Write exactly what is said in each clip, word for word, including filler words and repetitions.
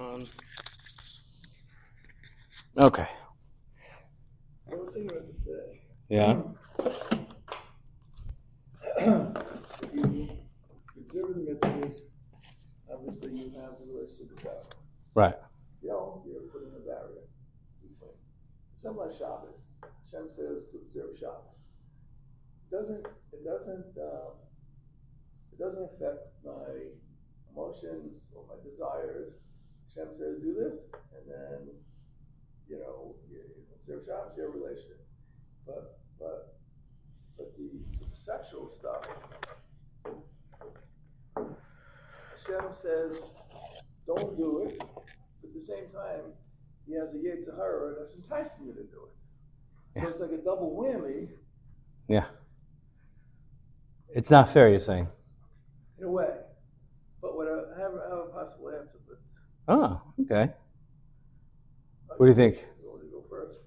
on. Okay. I was thinking about this today. Yeah. If you observe the mitzvahs, obviously you have the relationship with God. Right. You know, you're putting a barrier between. Something like Shabbos. Hashem says to observe Shabbos. It doesn't. It doesn't. Um, it doesn't affect my emotions or my desires. Hashem says do this, and then you know you observe Shabbos. Your relationship, but but but the, the sexual stuff. Hashem says don't do it. But at the same time, he has a Yetzer Hara that's enticing you to do it. So yeah. It's like a double whammy. Yeah. It's not fair, you're saying. In a way. But what I have, I have a possible answer. But oh, okay. What do you think? You want to go first?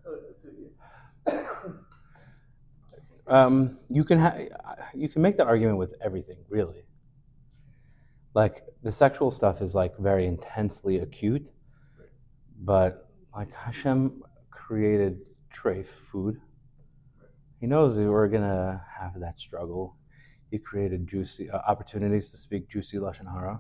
um, you can ha- you can make that argument with everything, really. Like the sexual stuff is like very intensely acute, but like Hashem created treif, food. He knows that we're gonna have that struggle. He created juicy uh, opportunities to speak juicy lashon hara,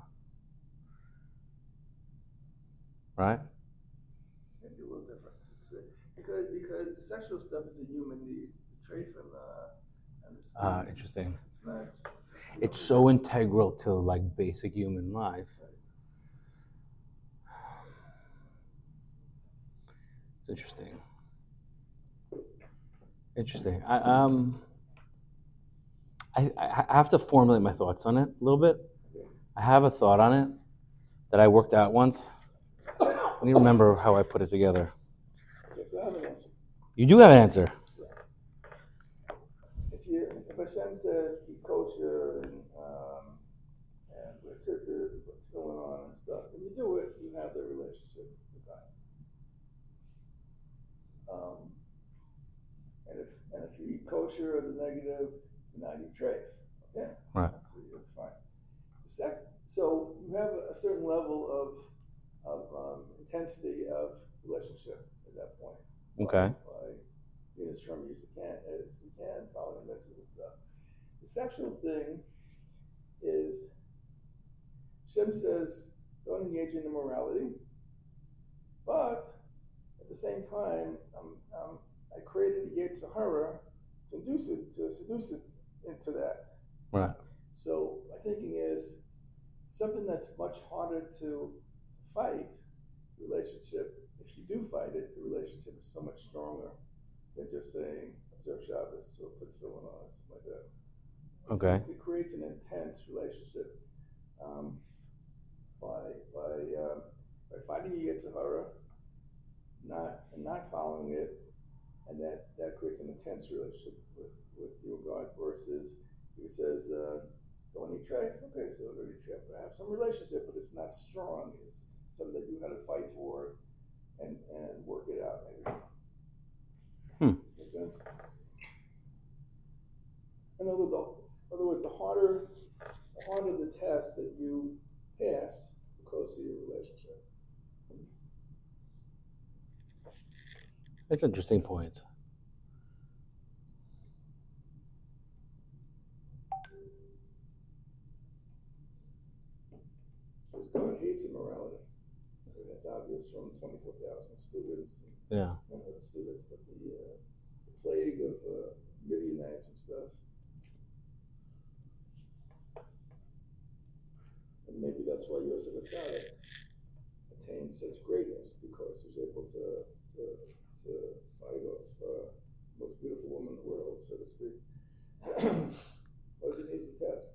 right? Maybe a little different. It's a, because because the sexual stuff is a human need. The treif and the and the speed, Ah, interesting. It's not. It's so integral to like basic human life. It's interesting. Interesting. I um I, I have to formulate my thoughts on it a little bit. I have a thought on it that I worked out once. I need to remember how I put it together. Yes, I have an answer. You do have an answer. If you if Hashem says be kosher and um, and wear tzitzis and what's going on and stuff, and you do it, you have the relationship with God. Um, and if and if you eat kosher or the negative, do not eat treif. Okay, right. So you're fine. The sec- so you have a certain level of of um, intensity of relationship at that point. Okay. By being as firm as you can, as you can, following the mitzvahs and stuff. The sexual thing is, Shem says, don't engage in immorality, but at the same time, um, um, I created a Yetzer Hara to induce it, to seduce it into that. Right. So my thinking is something that's much harder to fight, the relationship. If you do fight it, the relationship is so much stronger than just saying observe Shabbos or put tefillin on, something like that. Okay. So it creates an intense relationship um, by by um, by fighting the Yetzer Hara, not and not following it, and that, that creates an intense relationship with, with your God versus he says uh, don't eat treif. Okay, so don't eat treif. I have some relationship, but it's not strong. It's something that you got to fight for and and work it out. Maybe. Hmm. Make sense? In other, the, in other words, the harder, the harder the test that you pass, the closer your relationship. That's an interesting point. Because God hates immorality. I mean, that's obvious from twenty-four thousand students. And, yeah. Not other students, but the, uh, the plague of uh, Midianites and stuff. And maybe that's why Yosef Atzadik attained such greatness, because he was able to to, to fight off uh, the most beautiful woman in the world, so to speak. Wasn't easy test.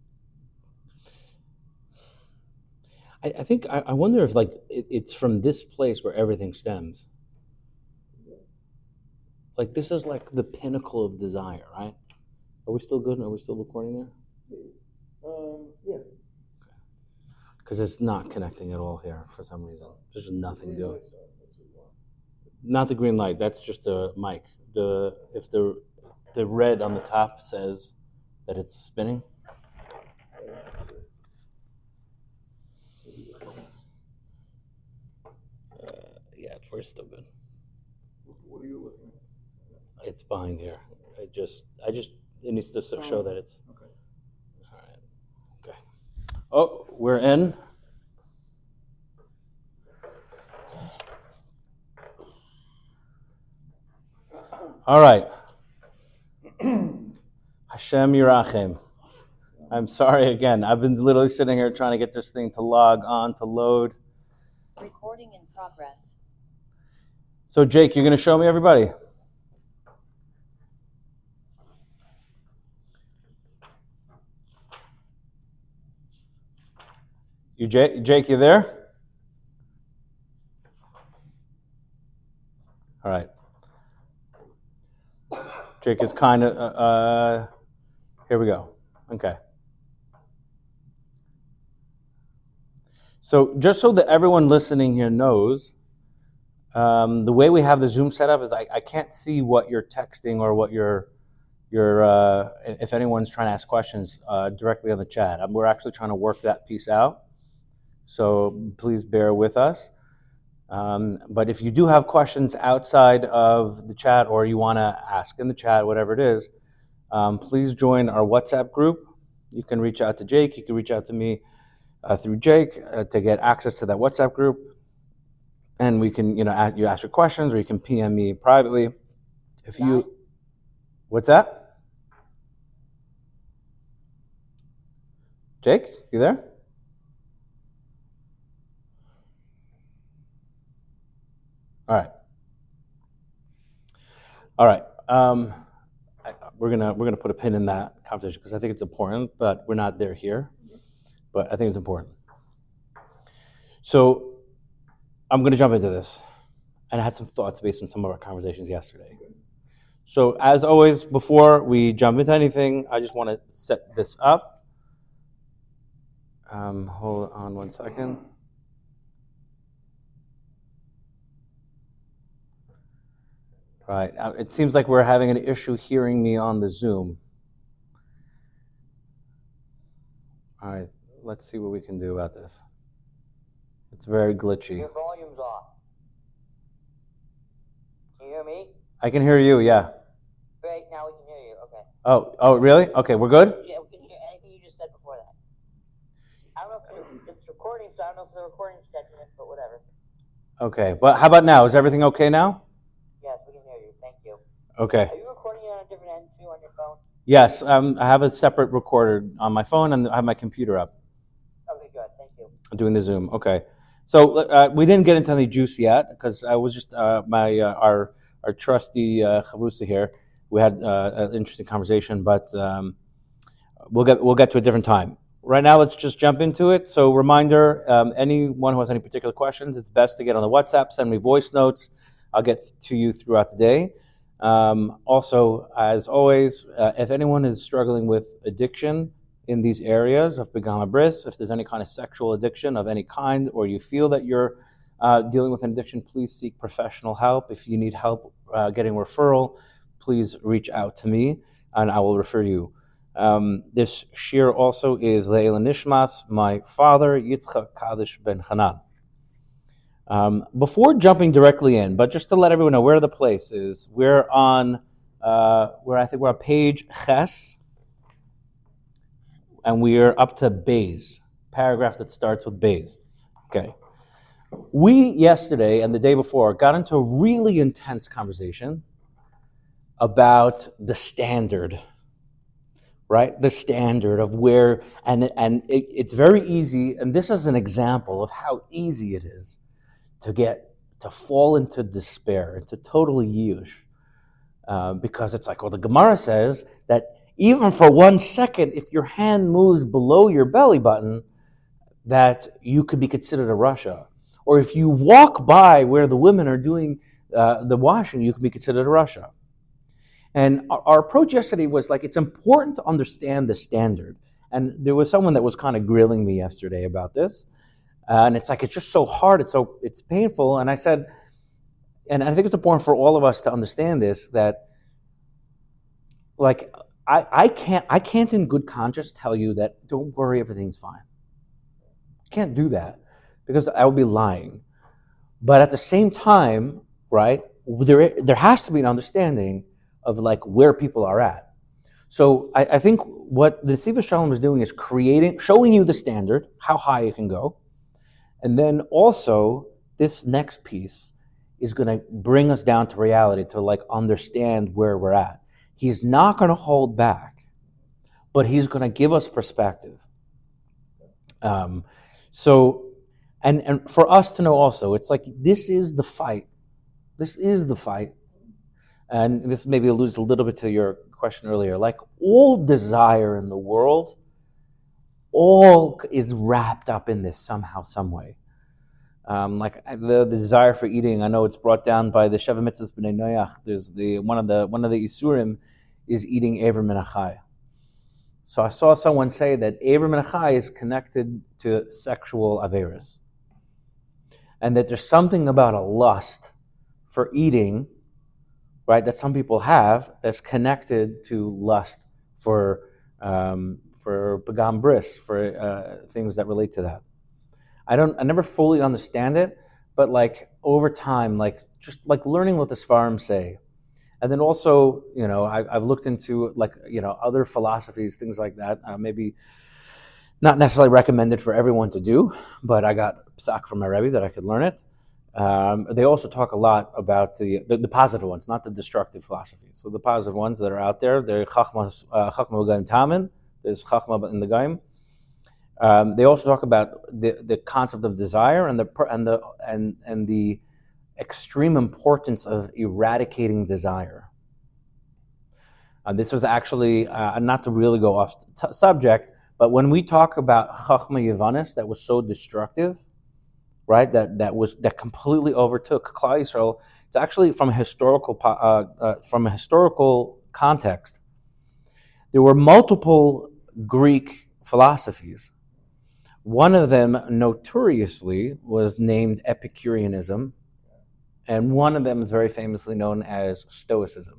I, I think I, I wonder if like it, it's from this place where everything stems. Yeah. Like this is like the pinnacle of desire, right? Are we still good? Are we still recording there? Yeah. Um, yeah. Because it's not connecting at all here for some reason. There's just nothing doing. That's what we want. Not the green light. That's just a mic. The if the the red on the top says that it's spinning. we're still good. What are you looking at? It's behind here. I just, I just, it needs to so- show that it's. Okay. All right. Okay. Oh, we're in. All right. Hashem Yirachem. I'm sorry again. I've been literally sitting here trying to get this thing to log on, to load. Recording in progress. So, Jake, you're going to show me everybody? You, Jake, Jake, you there? All right. Jake is kind of, uh, uh, here we go. Okay. So just so that everyone listening here knows, um, the way we have the Zoom set up is I, I can't see what you're texting or what you're, you're uh, if anyone's trying to ask questions uh, directly on the chat. Um, we're actually trying to work that piece out. So please bear with us. Um, but if you do have questions outside of the chat or you want to ask in the chat, whatever it is, um, please join our WhatsApp group. You can reach out to Jake. You can reach out to me uh, through Jake uh, to get access to that WhatsApp group. And we can, you know, ask, you ask your questions or you can P M me privately. If you, what's that? Jake, you there? All right. All right. Um, I, we're gonna we're gonna put a pin in that conversation because I think it's important, but we're not there here. But I think it's important. So I'm gonna jump into this, and I had some thoughts based on some of our conversations yesterday. So as always, before we jump into anything, I just want to set this up. Um, hold on one second. Right. It seems like we're having an issue hearing me on the Zoom. All right. Let's see what we can do about this. It's very glitchy. Your volume's off. Can you hear me? I can hear you, yeah. Great, now we can hear you. Okay. Oh, oh, really? Okay, we're good? Yeah, we can hear anything you just said before that. I don't know if it's, it's recording, so I don't know if the recording's catching it, but whatever. Okay, but how about now? Is everything okay now? Yes, we can hear you. Thank you. Okay. Are you recording it on a different end too on your phone? Yes, um, I have a separate recorder on my phone and I have my computer up. Okay, good. Thank you. I'm doing the Zoom. Okay. So uh, we didn't get into any juice yet because I was just uh, my uh, our our trusty uh, Chavrusa here. We had uh, an interesting conversation, but um, we'll get we'll get to a different time. Right now, let's just jump into it. So, reminder: um, anyone who has any particular questions, it's best to get on the WhatsApp. Send me voice notes. I'll get to you throughout the day. Um, also, as always, uh, if anyone is struggling with addiction in these areas of Begama Bris, if there's any kind of sexual addiction of any kind, or you feel that you're uh, dealing with an addiction, please seek professional help. If you need help uh, getting referral, please reach out to me, and I will refer you. Um, this shir also is Le'el Nishmas, my father, Yitzchak Kaddish ben Hanan. Um, before jumping directly in, but just to let everyone know where the place is, we're on, uh, where I think we're on page Ches, and we're up to Beis, paragraph that starts with Beis. Okay. We, yesterday and the day before, got into a really intense conversation about the standard, right? The standard of where, and, and it, it's very easy, and this is an example of how easy it is to get, to fall into despair, into total yish, uh, because it's like, well, the Gemara says that even for one second, if your hand moves below your belly button, that you could be considered a Rasha. Or if you walk by where the women are doing uh, the washing, you could be considered a Rasha. And our, our approach yesterday was like, it's important to understand the standard. And there was someone that was kind of grilling me yesterday about this. Uh, and it's like, it's just so hard, it's so it's painful. And I said, and I think it's important for all of us to understand this, that like, I, I can't I can't in good conscience tell you that don't worry, everything's fine. I can't do that because I would be lying. But at the same time, right, there, there has to be an understanding of like where people are at. So I, I think what the Sivas Shalom is doing is creating, showing you the standard, how high it can go. And then also this next piece is going to bring us down to reality, to like understand where we're at. He's not going to hold back, but he's going to give us perspective. Um, so, and, and for us to know also, it's like, this is the fight. This is the fight. And this maybe alludes a little bit to your question earlier. Like, all desire in the world, all is wrapped up in this somehow, some way. Um, like the, the desire for eating, I know it's brought down by the Sheva Mitzvahs B'nai Noach. There's the one of the one of the Isurim is eating Ever Min HaChai. So I saw someone say that Ever Min HaChai is connected to sexual averis, and that there's something about a lust for eating, right, that some people have that's connected to lust for um, for Pagam Bris, for uh, things that relate to that. I don't. I never fully understand it, but like over time, like just like learning what the Sfarim say, and then also, you know, I, I've looked into like you know other philosophies, things like that. Uh, maybe not necessarily recommended for everyone to do, but I got psak from my Rebbe that I could learn it. Um, they also talk a lot about the, the the positive ones, not the destructive philosophies. So the positive ones that are out there, they're Chachma uh, Chachma B'Gaim Tamin. There's Chachma in the Gaim. Um, they also talk about the, the concept of desire and the and the and and the extreme importance of eradicating desire. Uh, this was actually uh, not to really go off t- subject, but when we talk about Chachma Yevanis that was so destructive, right? That that was that completely overtook Klal Yisrael. It's actually from a historical uh, uh, from a historical context. There were multiple Greek philosophies. One of them notoriously was named Epicureanism, and one of them is very famously known as Stoicism.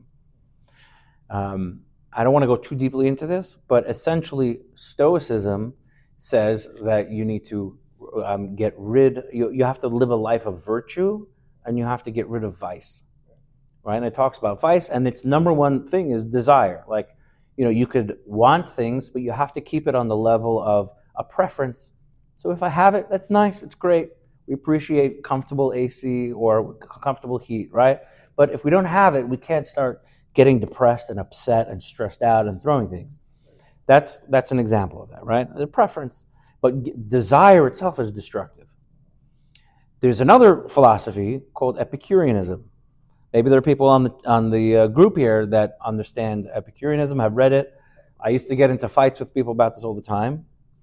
Um, I don't want to go too deeply into this, but essentially Stoicism says that you need to um, get rid, you, you have to live a life of virtue, and you have to get rid of vice, right? And it talks about vice, and its number one thing is desire. Like, you know, you could want things, but you have to keep it on the level of a preference. So if I have it, that's nice, it's great. We appreciate comfortable A C or comfortable heat, right? But if we don't have it, we can't start getting depressed and upset and stressed out and throwing things. That's that's an example of that, right? The preference. But desire itself is destructive. There's another philosophy called Epicureanism. Maybe there are people on the on the uh, group here that understand Epicureanism, have read it. I used to get into fights with people about this all the time.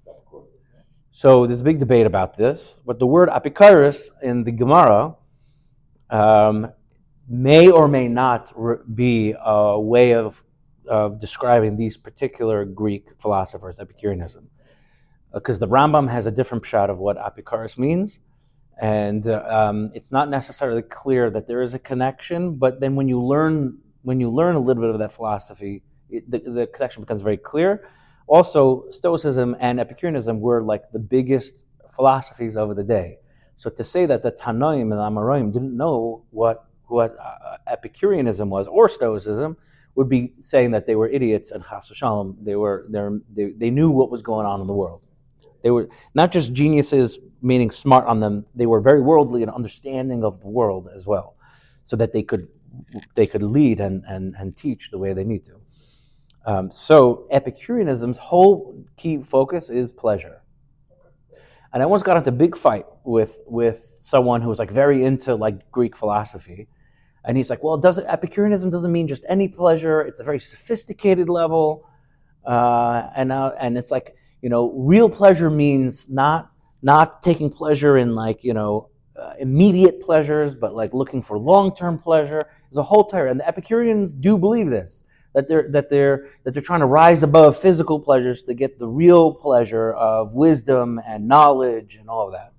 So there's a big debate about this, but the word Epicurus in the Gemara um, may or may not re- be a way of, of describing these particular Greek philosophers, Epicureanism. Because uh, the Rambam has a different shot of what Epicurus means, and uh, um, it's not necessarily clear that there is a connection, but then when you learn when you learn a little bit of that philosophy, it, the, the connection becomes very clear. Also, Stoicism and Epicureanism were like the biggest philosophies of the day. So to say that the Tanoim and the Amoraim didn't know what what uh, Epicureanism was or Stoicism would be saying that they were idiots and chas v'shalom. They were they they knew what was going on in the world. They were not just geniuses, meaning smart on them. They were very worldly and understanding of the world as well, so that they could they could lead and and, and teach the way they need to. Um, so Epicureanism's whole key focus is pleasure. And I once got into a big fight with with someone who was like very into like Greek philosophy, and he's like, "Well, doesn't Epicureanism doesn't mean just any pleasure? It's a very sophisticated level, uh, and uh, and it's like you know, real pleasure means not not taking pleasure in like you know uh, immediate pleasures, but like looking for long term pleasure. There's a whole tire, and the Epicureans do believe this." That they're that they're that they're trying to rise above physical pleasures to get the real pleasure of wisdom and knowledge and all of that.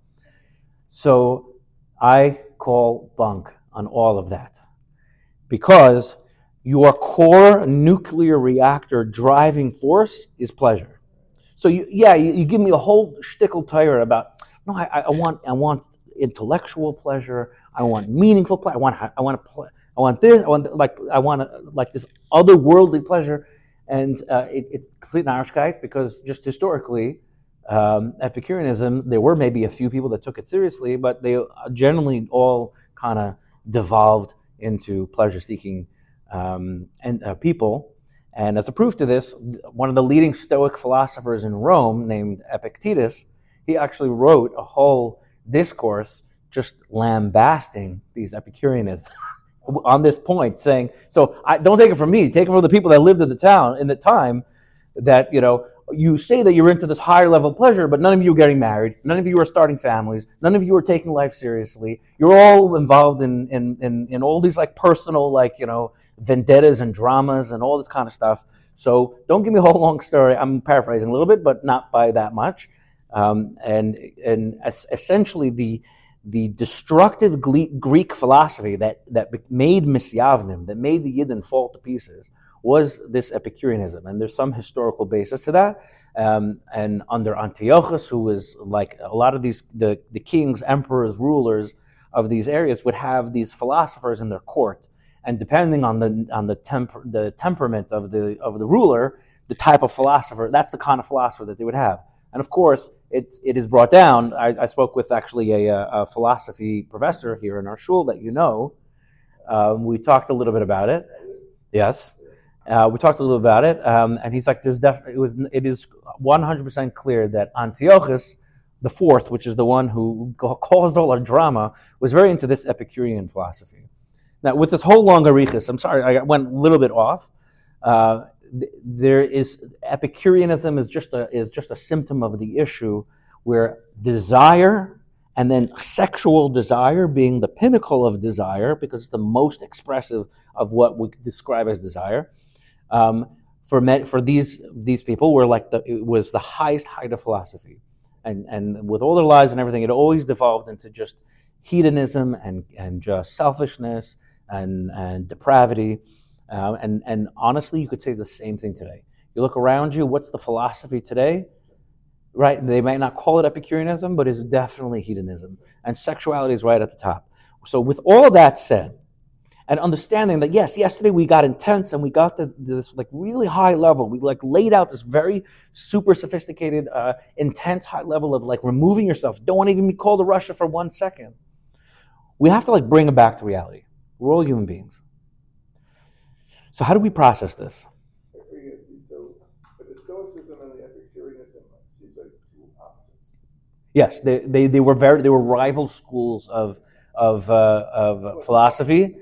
So I call bunk on all of that, because your core nuclear reactor driving force is pleasure. So you, yeah, you, you give me a whole shtickle tire about no, I, I want I want intellectual pleasure. I want meaningful pleasure. I want I want to play. I want this. I want like I want like this otherworldly pleasure, and uh, it, it's complete narishkeit because just historically, um, Epicureanism, there were maybe a few people that took it seriously, but they generally all kind of devolved into pleasure-seeking um, and uh, people. And as a proof to this, one of the leading Stoic philosophers in Rome, named Epictetus, he actually wrote a whole discourse just lambasting these Epicureans on this point, saying, so I, don't take it from me, take it from the people that lived in the town in the time, that, you know, you say that you're into this higher level of pleasure, but none of you are getting married, none of you are starting families, none of you are taking life seriously. You're all involved in in in, in all these like personal, like, you know, vendettas and dramas and all this kind of stuff. So don't give me a whole long story. I'm paraphrasing a little bit, but not by that much. Um, and and es- essentially the the destructive Greek philosophy that that made Misyavnim, that made the Yidden fall to pieces, was this Epicureanism, and there's some historical basis to that. Um, and under Antiochus, who was like a lot of these, the, the kings, emperors, rulers of these areas would have these philosophers in their court, and depending on the on the temper the temperament of the of the ruler, the type of philosopher, that's the kind of philosopher that they would have. And of course, it it is brought down. I, I spoke with actually a, a philosophy professor here in our shul that you know. Um, we talked a little bit about it. Yes. Uh, we talked a little about it, um, and he's like, "There's definitely it was it is one hundred percent clear that Antiochus the Fourth, which is the one who caused all our drama, was very into this Epicurean philosophy." Now, with this whole long arichas, I'm sorry, I went a little bit off. Uh, there is Epicureanism is just a is just a symptom of the issue where desire, and then sexual desire being the pinnacle of desire, because it's the most expressive of what we describe as desire. Um, for men, for these these people, were like the it was the highest height of philosophy, and and with all their lives and everything, it always devolved into just hedonism and and just selfishness and and depravity, uh, and and honestly, you could say the same thing today. You look around you, what's the philosophy today? Right? They might not call it Epicureanism, but it's definitely hedonism, and sexuality is right at the top. So, with all that said, and understanding that, yes, yesterday we got intense and we got to this like really high level. We like laid out this very super sophisticated, uh, intense high level of like removing yourself. Don't want to even be called to Russia for one second. We have to like bring it back to reality. We're all human beings. So how do we process this? So, but the Stoicism and the Epicureanism seems like two opposites. Yes, they they, they were very they were rival schools of of uh, of philosophy.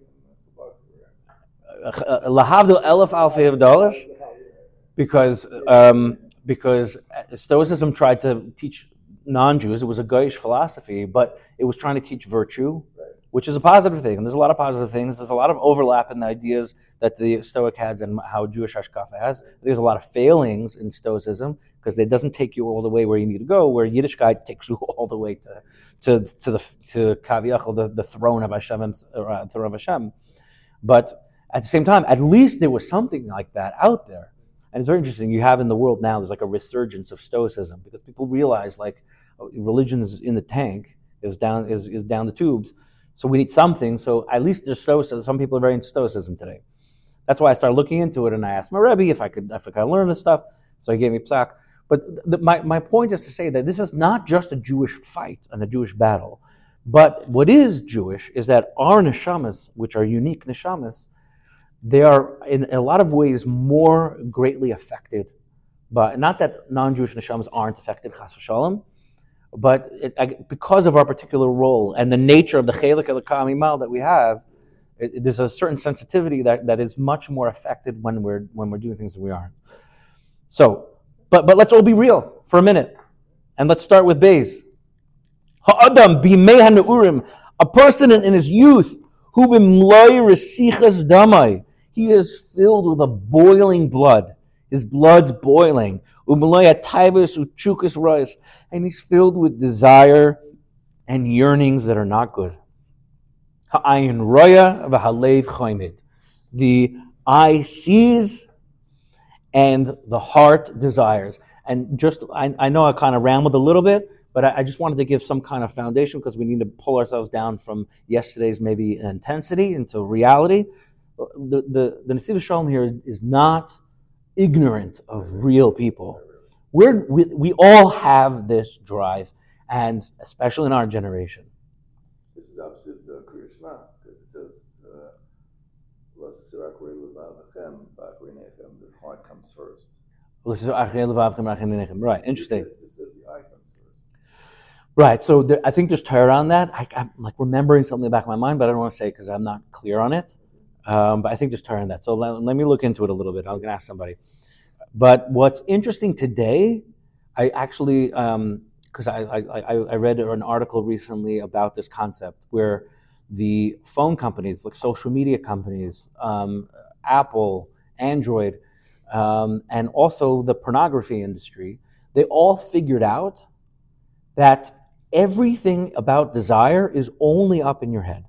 Lahavdil elef alfei dollars, because um, because Stoicism tried to teach non-Jews. It was a Goyish philosophy, but it was trying to teach virtue, which is a positive thing. And there's a lot of positive things. There's a lot of overlap in the ideas that the Stoic has and how Jewish Hashkafa has. There's a lot of failings in Stoicism because it doesn't take you all the way where you need to go. Where Yiddishkeit takes you all the way to to to the to Kaviyachol, the, the throne of Hashem, uh, throne of Hashem, but at the same time, at least there was something like that out there. And it's very interesting. You have in the world now, there's like a resurgence of Stoicism because people realize like religion is in the tank, is down is, is down the tubes. So we need something. So at least there's Stoicism. Some people are very into Stoicism today. That's why I started looking into it, and I asked my Rebbe if I could if I could learn this stuff. So he gave me psak. But the, my, my point is to say that this is not just a Jewish fight and a Jewish battle. But what is Jewish is that our neshamas, which are unique neshamas, they are in a lot of ways more greatly affected, but not that non-Jewish neshamas aren't affected, chas v'shalom, but it, because of our particular role and the nature of the chelik elokah mimal that we have, it, it, there's a certain sensitivity that, that is much more affected when we're when we're doing things that we aren't. So, but but let's all be real for a minute, and let's start with Beis. Ha'adam b'mei haneurim, a person in, in his youth who b'mloi resichas damai. He is filled with a boiling blood. His blood's boiling. And he's filled with desire and yearnings that are not good. The eye sees and the heart desires. And just, I, I know I kind of rambled a little bit, but I, I just wanted to give some kind of foundation because we need to pull ourselves down from yesterday's maybe intensity into reality. The the the Nesiv Shalom here is not ignorant of real people. We're we, we all have this drive, and especially in our generation. This is opposite the Kriya Shema, because it says, uh, the heart comes first. Right, interesting. It says the eye comes first. Right, so there, I think there's Torah on that. I, I'm like remembering something in the back of my mind, but I don't want to say it because I'm not clear on it. Um, but I think there's Torah on that. So let, let me look into it a little bit. I'm going to ask somebody. But what's interesting today, I actually, because um, I, I, I read an article recently about this concept where the phone companies, like social media companies, um, Apple, Android, um, and also the pornography industry, they all figured out that everything about desire is only up in your head.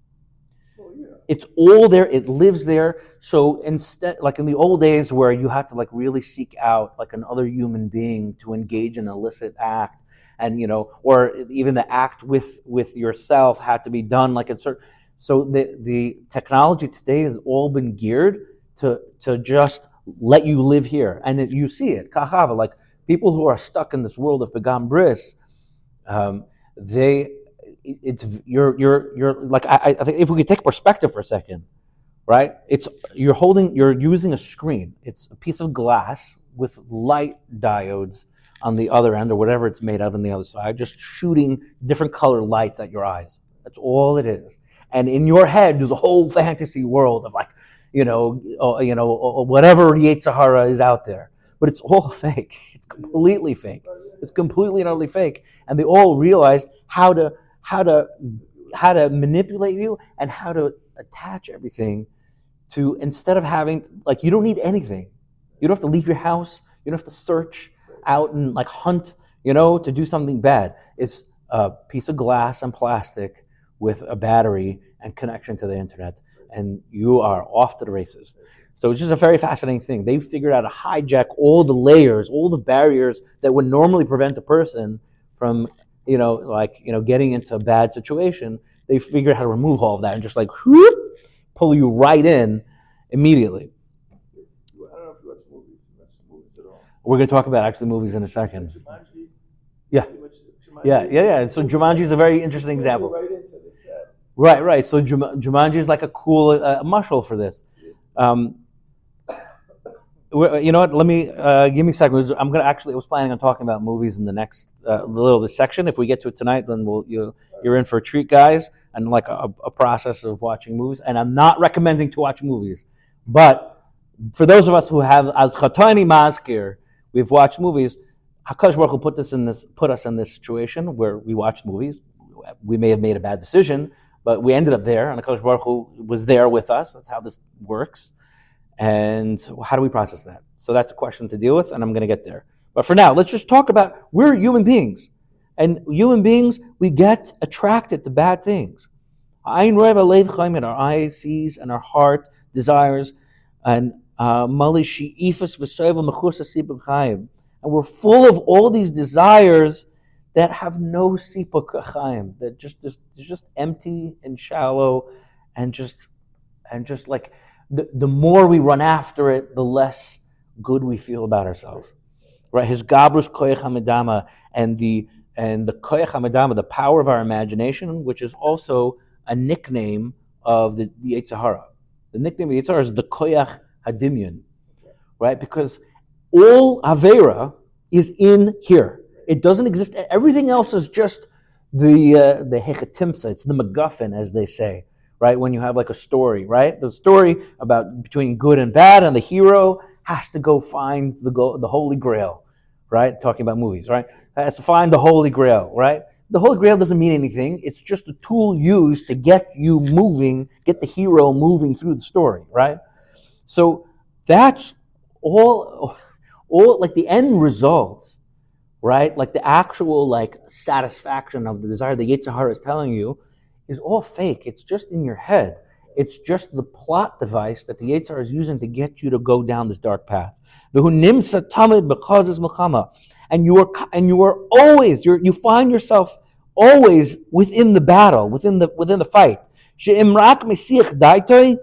Oh, yeah. It's all there. It lives there. So instead, like in the old days where you had to like really seek out like another human being to engage in an illicit act, and you know, or even the act with with yourself had to be done like a certain. So the the technology today has all been geared to to just let you live here, and it, you see it. Kachava, like people who are stuck in this world of Begam Bris, um, they. It's you're you're you're like I, I think if we could take perspective for a second, right? It's you're holding you're using a screen. It's a piece of glass with light diodes on the other end or whatever it's made of on the other side, just shooting different color lights at your eyes. That's all it is. And in your head, there's a whole fantasy world of like, you know, uh, you know, uh, whatever Yetzer Hara is out there. But it's all fake. It's completely fake. It's completely and utterly fake. And they all realized how to. how to how to manipulate you and how to attach everything to, instead of having, like, you don't need anything. You don't have to leave your house. You don't have to search out and like hunt, you know, to do something bad. It's a piece of glass and plastic with a battery and connection to the internet, and you are off to the races. So it's just a very fascinating thing. They've figured out to hijack all the layers, all the barriers that would normally prevent a person from, you know, like, you know, getting into a bad situation. They figured out how to remove all of that and just like whoop, pull you right in immediately. I don't know if you watch movies. You watch movies at all. We're going to talk about actually movies in a second. Jumanji. Yeah. Jumanji. Yeah, yeah, yeah. So Jumanji is a very interesting example. Right into this set. Right, right. So Jum- Jumanji is like a cool uh, mushroom for this. Um, you know what? Let me uh, give me a second. I'm gonna actually. I was planning on talking about movies in the next uh, little bit section. If we get to it tonight, then we'll you you're in for a treat, guys, and like a, a process of watching movies. And I'm not recommending to watch movies, but for those of us who have as Chatani Mazkir, we've watched movies. Hakadosh Baruch Hu put this in this put us in this situation where we watched movies. We may have made a bad decision, but we ended up there, and Hakadosh Baruch Hu was there with us. That's how this works. And how do we process that? So that's a question to deal with, and I'm going to get there. But for now, let's just talk about, we're human beings. And human beings, we get attracted to bad things. Our eye sees and our heart desires. And uh, and we're full of all these desires that have no sipuk chaim, that just, just, just empty and shallow and just, and just like, The, the more we run after it, the less good we feel about ourselves, right? His gabrus koyach hamedama and the and the koyach hamedama, the power of our imagination, which is also a nickname of the, the Yetzer Hara. The nickname of the Yetzer Hara is the koyach hadimyon, right? Because all avera is in here. It doesn't exist. Everything else is just the uh, the hechatimsa. It's the MacGuffin, as they say. Right, when you have like a story, right? The story about between good and bad, and the hero has to go find the go, the Holy Grail, right? Talking about movies, right? Has to find the Holy Grail, right? The Holy Grail doesn't mean anything. It's just a tool used to get you moving, get the hero moving through the story, right? So that's all, all like the end result, right? Like the actual like satisfaction of the desire the Yetzer Hara is telling you is all fake. It's just in your head. It's just the plot device that the Yetzer Hara is using to get you to go down this dark path. and you are and you are always you you find yourself always within the battle, within the within the fight. She'imrak mesiach daitoi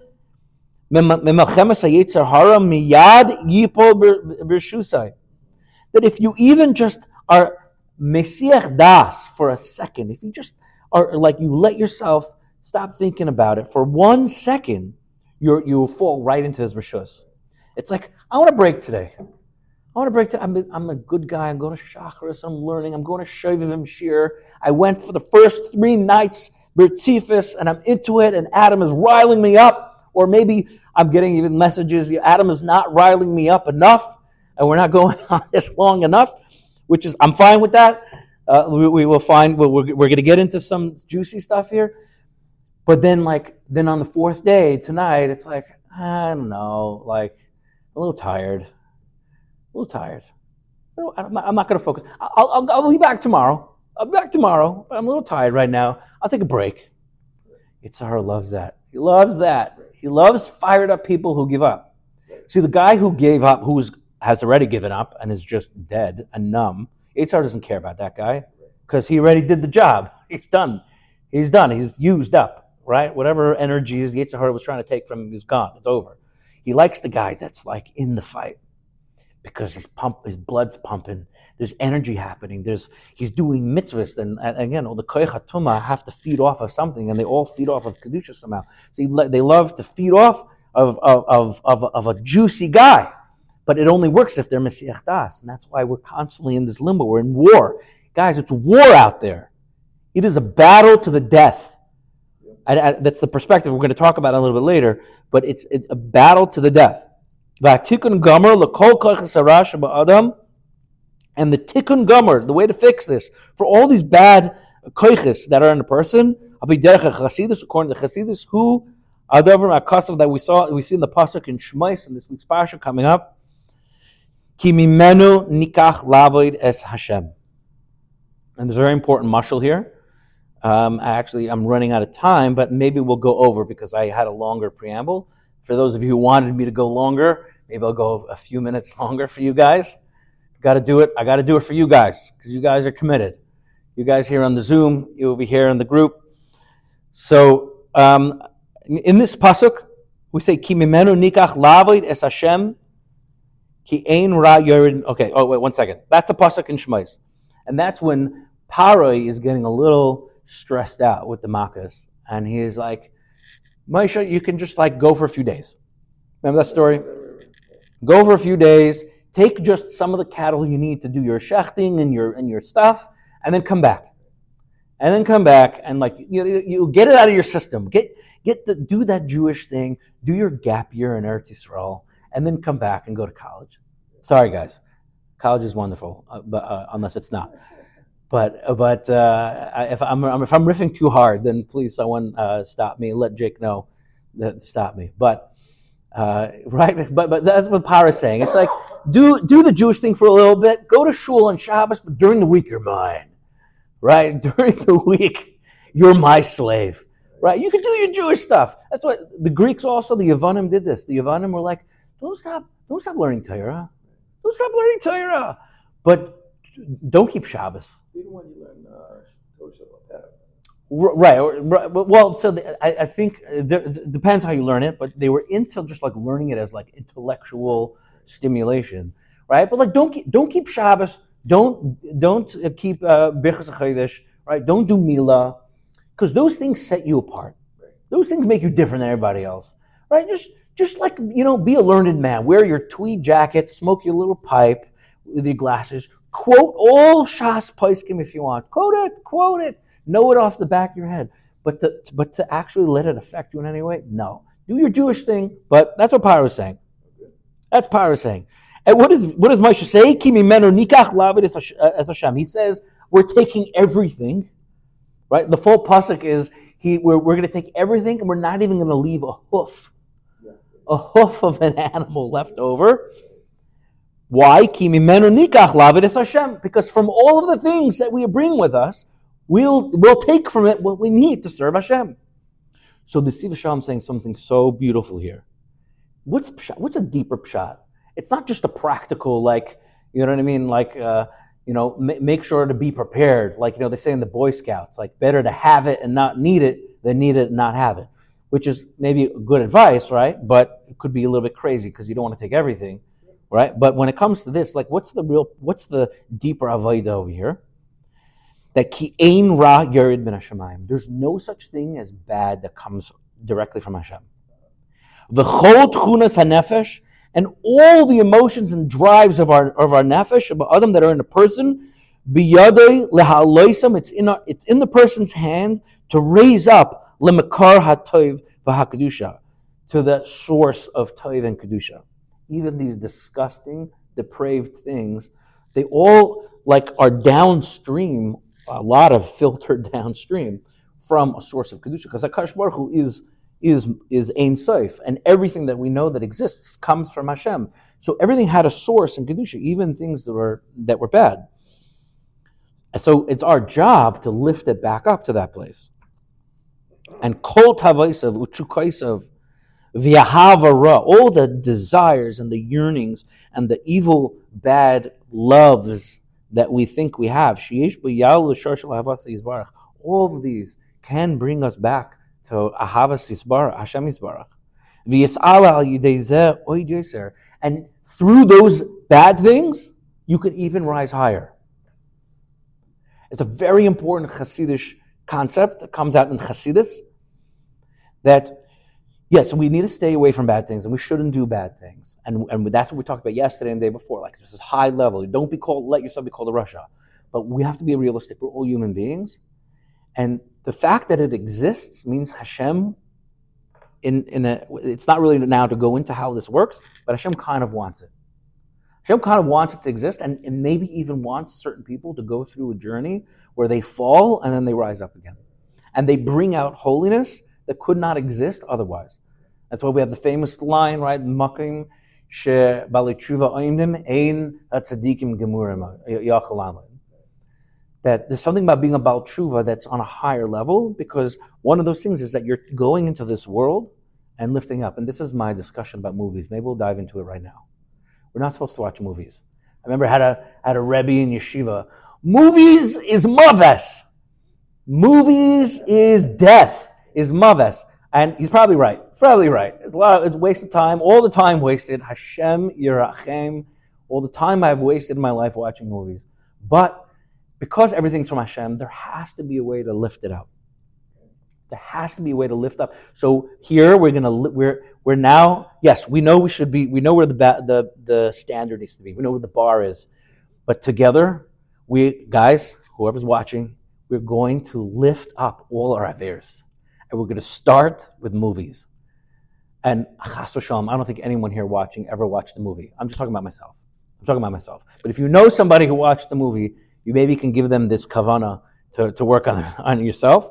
memalchemes hayetzer hara miyad yipol b'rshusai. That if you even just are mesiach das for a second, if you just are like you let yourself stop thinking about it for one second, you you will fall right into his rishus. It's like, I want to break today. I want to break today. I'm a, I'm a good guy. I'm going to Shacharis. I'm learning. I'm going to Shovim Shir. I went for the first three nights, Bertzifis, and I'm into it, and Adam is riling me up. Or maybe I'm getting even messages, Adam is not riling me up enough, and we're not going on this long enough, which is, I'm fine with that. Uh, we, we will find, we're, we're going to get into some juicy stuff here. But then, like, then on the fourth day, tonight, it's like, I don't know, like, I'm a little tired. A little tired. I'm not, I'm not going to focus. I'll, I'll, I'll be back tomorrow. I'll be back tomorrow, but I'm a little tired right now. I'll take a break. Yitzhar loves that. He loves that. He loves fired up people who give up. See, the guy who gave up, who has already given up and is just dead and numb, Yitzhar doesn't care about that guy because he already did the job. He's done. He's done. He's used up, right? Whatever energies Yitzhar was trying to take from him is gone. It's over. He likes the guy that's like in the fight because his pump, his blood's pumping. There's energy happening. There's he's doing mitzvahs, and, and again, all the koich hatumah have to feed off of something, and they all feed off of kedusha somehow. So he, they love to feed off of of, of of of a juicy guy, but it only works if they're mesiach das, and that's why we're constantly in this limbo. We're in war, guys. It's war out there. It is a battle to the death. I, I, that's the perspective we're going to talk about a little bit later, but it's, it's a battle to the death. V'atikun gomer l'kol koiches hara sheba'adam. And the tikkun gomer, the way to fix this, for all these bad koiches that are in a person, abiderech chasidus, according to chasidus, who adavar akasav that we saw, we see in the pasuk in Shmos in this week's parsha coming up, ki mimenu nikach lavoid es Hashem. And there's a very important mashal here. Um, actually, I'm running out of time, but maybe we'll go over because I had a longer preamble. For those of you who wanted me to go longer, maybe I'll go a few minutes longer for you guys. Got to do it. I got to do it for you guys because you guys are committed. You guys here on the Zoom, you will be here in the group. So um, in this pasuk, we say ki mimenu nikach lavoid es Hashem ki ein ra yored. Okay. Oh wait, one second. That's a pasuk in Shmos, and that's when Paroi is getting a little stressed out with the makas, and he's like, Moshe, you can just like go for a few days. Remember that story? Go for a few days. Take just some of the cattle you need to do your shechting and your and your stuff, and then come back. And then come back and like you you get it out of your system. Get get the do that Jewish thing. Do your gap year in Eretz Yisrael, and then come back and go to college. Sorry, guys, college is wonderful, uh, but uh, unless it's not. But but uh, if I'm if I'm riffing too hard, then please someone uh, stop me. Let Jake know that stop me. But. Uh, right, but but that's what Parah is saying. It's like do do the Jewish thing for a little bit. Go to shul on Shabbos, but during the week you're mine. Right, during the week you're my slave. Right, you can do your Jewish stuff. That's what the Greeks also. The Yavanim did this. The Yavanim were like, don't stop, don't stop learning Torah. Don't stop learning Torah, but don't keep Shabbos. Even when you learn uh, Torah Shabbat. Right. Well, so the, I, I think it depends how you learn it, but they were into just like learning it as like intellectual stimulation, right? But like don't keep, don't keep Shabbos, don't don't keep Birchas HaChodesh, right? Don't do Milah, because those things set you apart. Those things make you different than everybody else, right? Just just like you know, be a learned man. Wear your tweed jacket, smoke your little pipe with your glasses. Quote all Shas Poskim if you want. Quote it. Quote it. Know it off the back of your head, but to, but to actually let it affect you in any way, no. Do your Jewish thing, but that's what Parah is saying. That's Parah saying. And what is what does Moshe say? Ki mimenu nikach lavid es Hashem. He says we're taking everything, right? The full pasuk is he. We're we're going to take everything, and we're not even going to leave a hoof, a hoof of an animal left over. Why? Ki mimenu nikach lavid es Hashem. Because from all of the things that we bring with us. We'll we'll take from it what we need to serve Hashem. So the Siva Shalom is saying something so beautiful here. What's pshat? What's a deeper pshat? It's not just a practical, like, you know what I mean? Like, uh, You know, m- make sure to be prepared. Like, you know, they say in the Boy Scouts, like, better to have it and not need it than need it and not have it, which is maybe good advice, right? But it could be a little bit crazy because you don't want to take everything, right? But when it comes to this, like, what's the real, what's the deeper avodah over here? That ki ein ra yerid min hashamayim. There's no such thing as bad that comes directly from Hashem. V'chol tchunas hanefesh, and all the emotions and drives of our of our nefesh, of Adam that are in a person, biyadei lehaloisam, it's in our, it's in the person's hand to raise up lemekar hatov v'hakadusha, to the source of tov and kedusha. Even these disgusting, depraved things, they all like are downstream, a lot of filtered downstream from a source of kedusha, because Hakadosh Baruch Hu is is is Ein Sof, and everything that we know that exists comes from Hashem. So everything had a source in kedusha, even things that were that were bad. So it's our job to lift it back up to that place. And kol tavaisav uchukaisav v'yahavara, all the desires and the yearnings and the evil, bad loves that we think we have, all of these can bring us back to Ahavas Yisbarach, Hashem Yisbarach. And through those bad things, you could even rise higher. It's a very important Hasidish concept that comes out in Hasidus, that yes, we need to stay away from bad things, and we shouldn't do bad things. And, and that's what we talked about yesterday and the day before. Like, this is high level. Don't be called, let yourself be called a Russia. But we have to be realistic. We're all human beings. And the fact that it exists means Hashem, in, in a, it's not really now to go into how this works, but Hashem kind of wants it. Hashem kind of wants it to exist, and, and maybe even wants certain people to go through a journey where they fall and then they rise up again. And they bring out holiness that could not exist otherwise. That's why we have the famous line, right? Makim she bali tshuva oimdim ein hatzadikim gemurim yachalam. That there's something about being a Baal Tshuva that's on a higher level, because one of those things is that you're going into this world and lifting up. And this is my discussion about movies. Maybe we'll dive into it right now. We're not supposed to watch movies. I remember I had a, I had a Rebbe in Yeshiva. Movies is maves. Movies is death, is maves. And he's probably right. It's probably right. It's a lot of, it's a waste of time. All the time wasted. Hashem yirachem. All the time I've wasted in my life watching movies. But because everything's from Hashem, there has to be a way to lift it up. There has to be a way to lift up. So here we're gonna we're we're now yes we know we should be we know where the the the standard needs to be. We know where the bar is, but together we guys, whoever's watching, we're going to lift up all our averos, and we're going to start with movies. And chas v'shalom, I don't think anyone here watching ever watched the movie. I'm just talking about myself. I'm talking about myself. But if you know somebody who watched the movie, you maybe can give them this kavana to, to work on on yourself.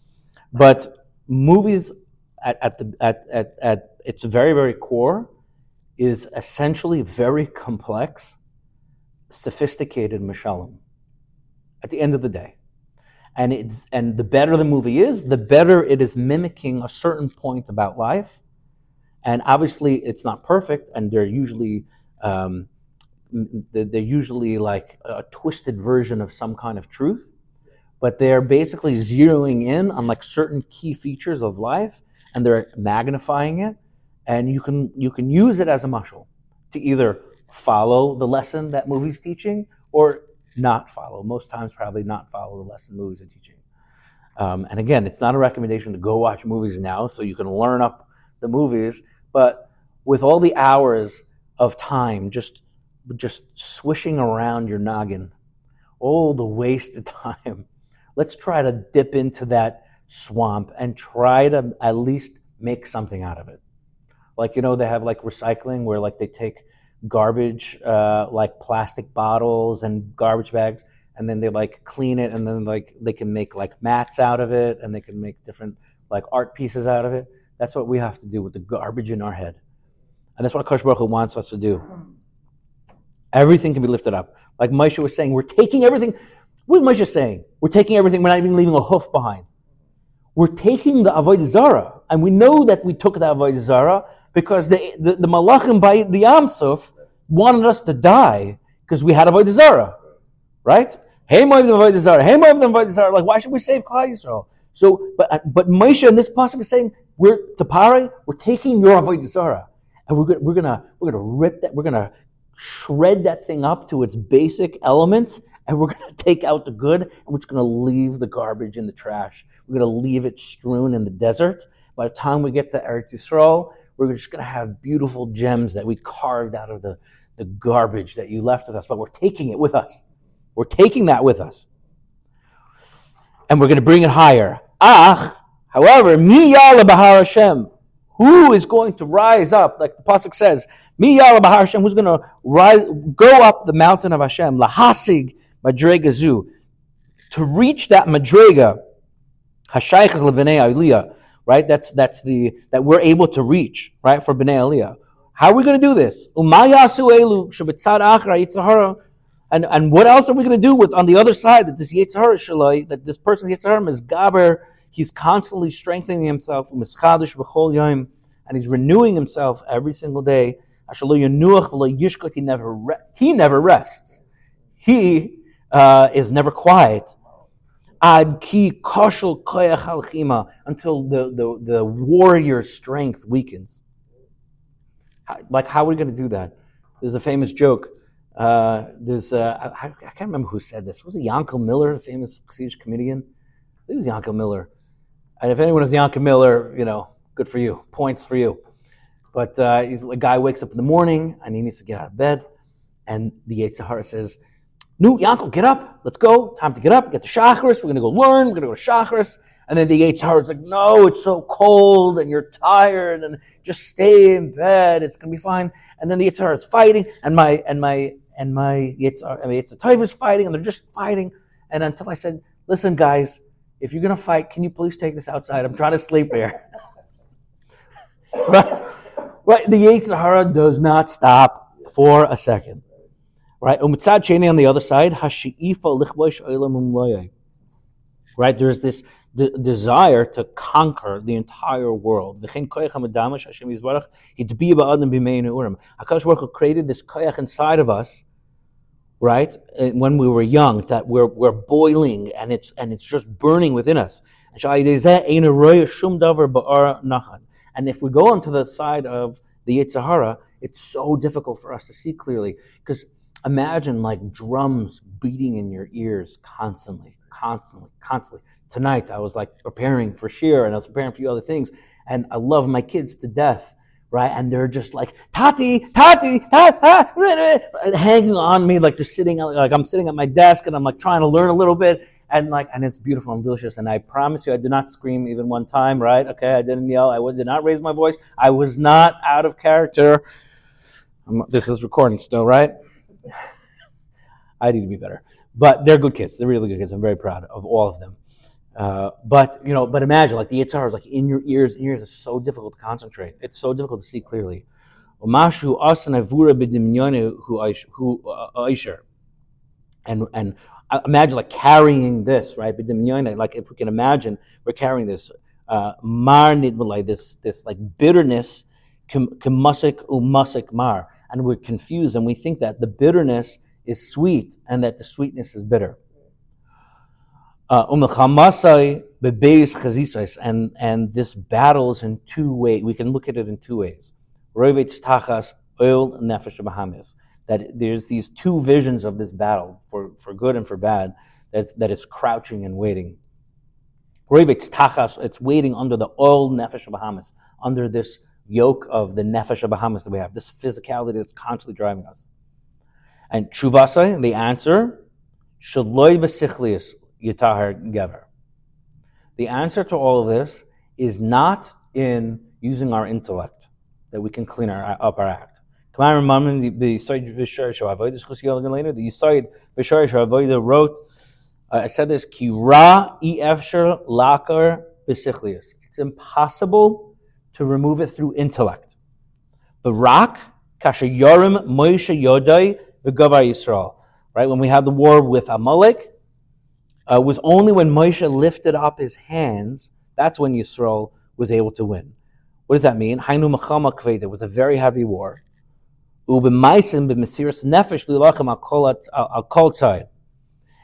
But movies at, at the at, at at its very, very core is essentially very complex, sophisticated mashalim. At the end of the day. And it's and the better the movie is, the better it is mimicking a certain point about life. And obviously it's not perfect, and they're usually um, they're usually like a twisted version of some kind of truth, but they're basically zeroing in on like certain key features of life, and they're magnifying it, and you can you can use it as a mashal to either follow the lesson that movie's teaching or not follow. Most times probably not follow the lesson movies are teaching. Um, and again, it's not a recommendation to go watch movies now so you can learn up the movies, but with all the hours of time just just swishing around your noggin, all the wasted time, let's try to dip into that swamp and try to at least make something out of it. Like, you know, they have like recycling where like they take garbage, uh, like plastic bottles and garbage bags, and then they like clean it, and then like they can make like mats out of it, and they can make different like art pieces out of it. That's what we have to do with the garbage in our head. And that's what Hakadosh Baruch Hu wants us to do. Everything can be lifted up. Like Moshe was saying, we're taking everything. What is Moshe saying? We're taking everything, we're not even leaving a hoof behind. We're taking the Avodah Zarah, and we know that we took the Avodah Zarah because the, the, the Malachim by the Yam Suf wanted us to die because we had Avodah Zarah. right? Hey, Moab the Avodah Zarah. Hey, Moab the Avodah Zarah. Like, why should we save Klal Yisrael? So, but but Moshe in this pasuk is saying, we're to Parai, we're taking your Avodah Zarah, and we're gonna we're gonna we're gonna rip that, we're gonna shred that thing up to its basic elements, and we're gonna take out the good, and we're just gonna leave the garbage in the trash. We're gonna leave it strewn in the desert. By the time we get to Eretz Yisrael, we're just gonna have beautiful gems that we carved out of the, the garbage that you left with us, but we're taking it with us. We're taking that with us. And we're going to bring it higher. Ach, however, mi yala b'har Hashem. Who is going to rise up, like the pasuk says, mi yala b'har Hashem, who's going to rise, go up the mountain of Hashem, lahasig madrega zu, to reach that madrega, hashayches levenei aliyah, right? That's that's the that we're able to reach, right, for bnei aliyah. How are we going to do this? Umayasu elu shebetzad achra yitzhara. And and what else are we going to do with on the other side that this Yetzer Hara Shalai, that this person Yetzer Hara is Gaber, he's constantly strengthening himself, and he's renewing himself every single day. He never re- he never rests. He uh, is never quiet. Ad ki koshel koyach halchima, until the, the, the warrior's strength weakens. How, like, how are we going to do that? There's a famous joke. Uh, there's uh, I, I can't remember who said this. Was it Yankel Miller, the famous Chassidish comedian? It was Yankel Miller. And if anyone is Yankel Miller, you know, good for you. Points for you. But uh, he's a guy wakes up in the morning and he needs to get out of bed, and the Yetzer Hara says, "No, Yankel, get up. Let's go. Time to get up. Get to Shacharis. We're going to go learn. We're going to go to Shacharis." And then the Yetzer Hara is like, "No, it's so cold and you're tired, and just stay in bed. It's going to be fine." And then the Yetzer Hara is fighting, and my and my and my Yetzer, I mean, Yetzer Tov is fighting, and they're just fighting. And until I said, "Listen, guys, if you're going to fight, can you please take this outside? I'm trying to sleep here." Right? Right? The Yetzer Hara does not stop for a second. Right? Umitzad Sheni on the other side, Hashi'ifa lichbosh olam umloyai. Right? There's this d- desire to conquer the entire world. V'chein koyach hamadamash Hashem yizbarach hitbiya ba'adam b'mei neurim. HaKadosh Baruch Hu created this koyach inside of us, right? When we were young, that we're we're boiling and it's and it's just burning within us. And if we go onto the side of the Yetzer Hara, it's so difficult for us to see clearly. Because imagine like drums beating in your ears constantly, constantly, constantly. Tonight I was like preparing for Shir and I was preparing for a few other things, and I love my kids to death, right? And they're just like, Tati, Tati, Tati, hanging on me, like just sitting, like I'm sitting at my desk and I'm like trying to learn a little bit. And like, and it's beautiful and delicious. And I promise you, I did not scream even one time, right? Okay, I didn't yell. I did not raise my voice. I was not out of character. I'm, this is recording still, right? I need to be better. But they're good kids. They're really good kids. I'm very proud of all of them. Uh, but, you know, but imagine, like the Yetzer Hara is like in your ears. In your ears, it's so difficult to concentrate. It's so difficult to see clearly. And, and, imagine like carrying this, right? Like if we can imagine, we're carrying this uh, mar nidmalai, this this like bitterness, kemusik umusik mar, and we're confused and we think that the bitterness is sweet and that the sweetness is bitter. Umechamasai bebeis chazisais, and and this battle is in two ways. We can look at it in two ways. Rovetz tachas oil nefesh bahamis. That there's these two visions of this battle, for, for good and for bad, that's, that is crouching and waiting. Rovetz tachas, it's waiting under the oil nefesh Bahamas, under this yoke of the nefesh Bahamas that we have, this physicality that's constantly driving us. And Chuvasai, the answer, shaloi b'sichlius yitahar gever. The answer to all of this is not in using our intellect, that we can clean our, up our act. Come on, remember the Yisoid V'Shorish HaAvodah. The Yisoid V'Shorish HaAvodah wrote, uh, I said this, Ki ra i efsher lakar b'sichlius. It's impossible to remove it through intellect. The rak kasher yorim Moshe yodai v'gavar Yisrael. Right, when we had the war with Amalek, uh, it was only when Moshe lifted up his hands, that's when Yisrael was able to win. What does that mean? Hainu machama kveda. It was a very heavy war. Ubemaisim b'mesiras nefesh lilachem al kol side.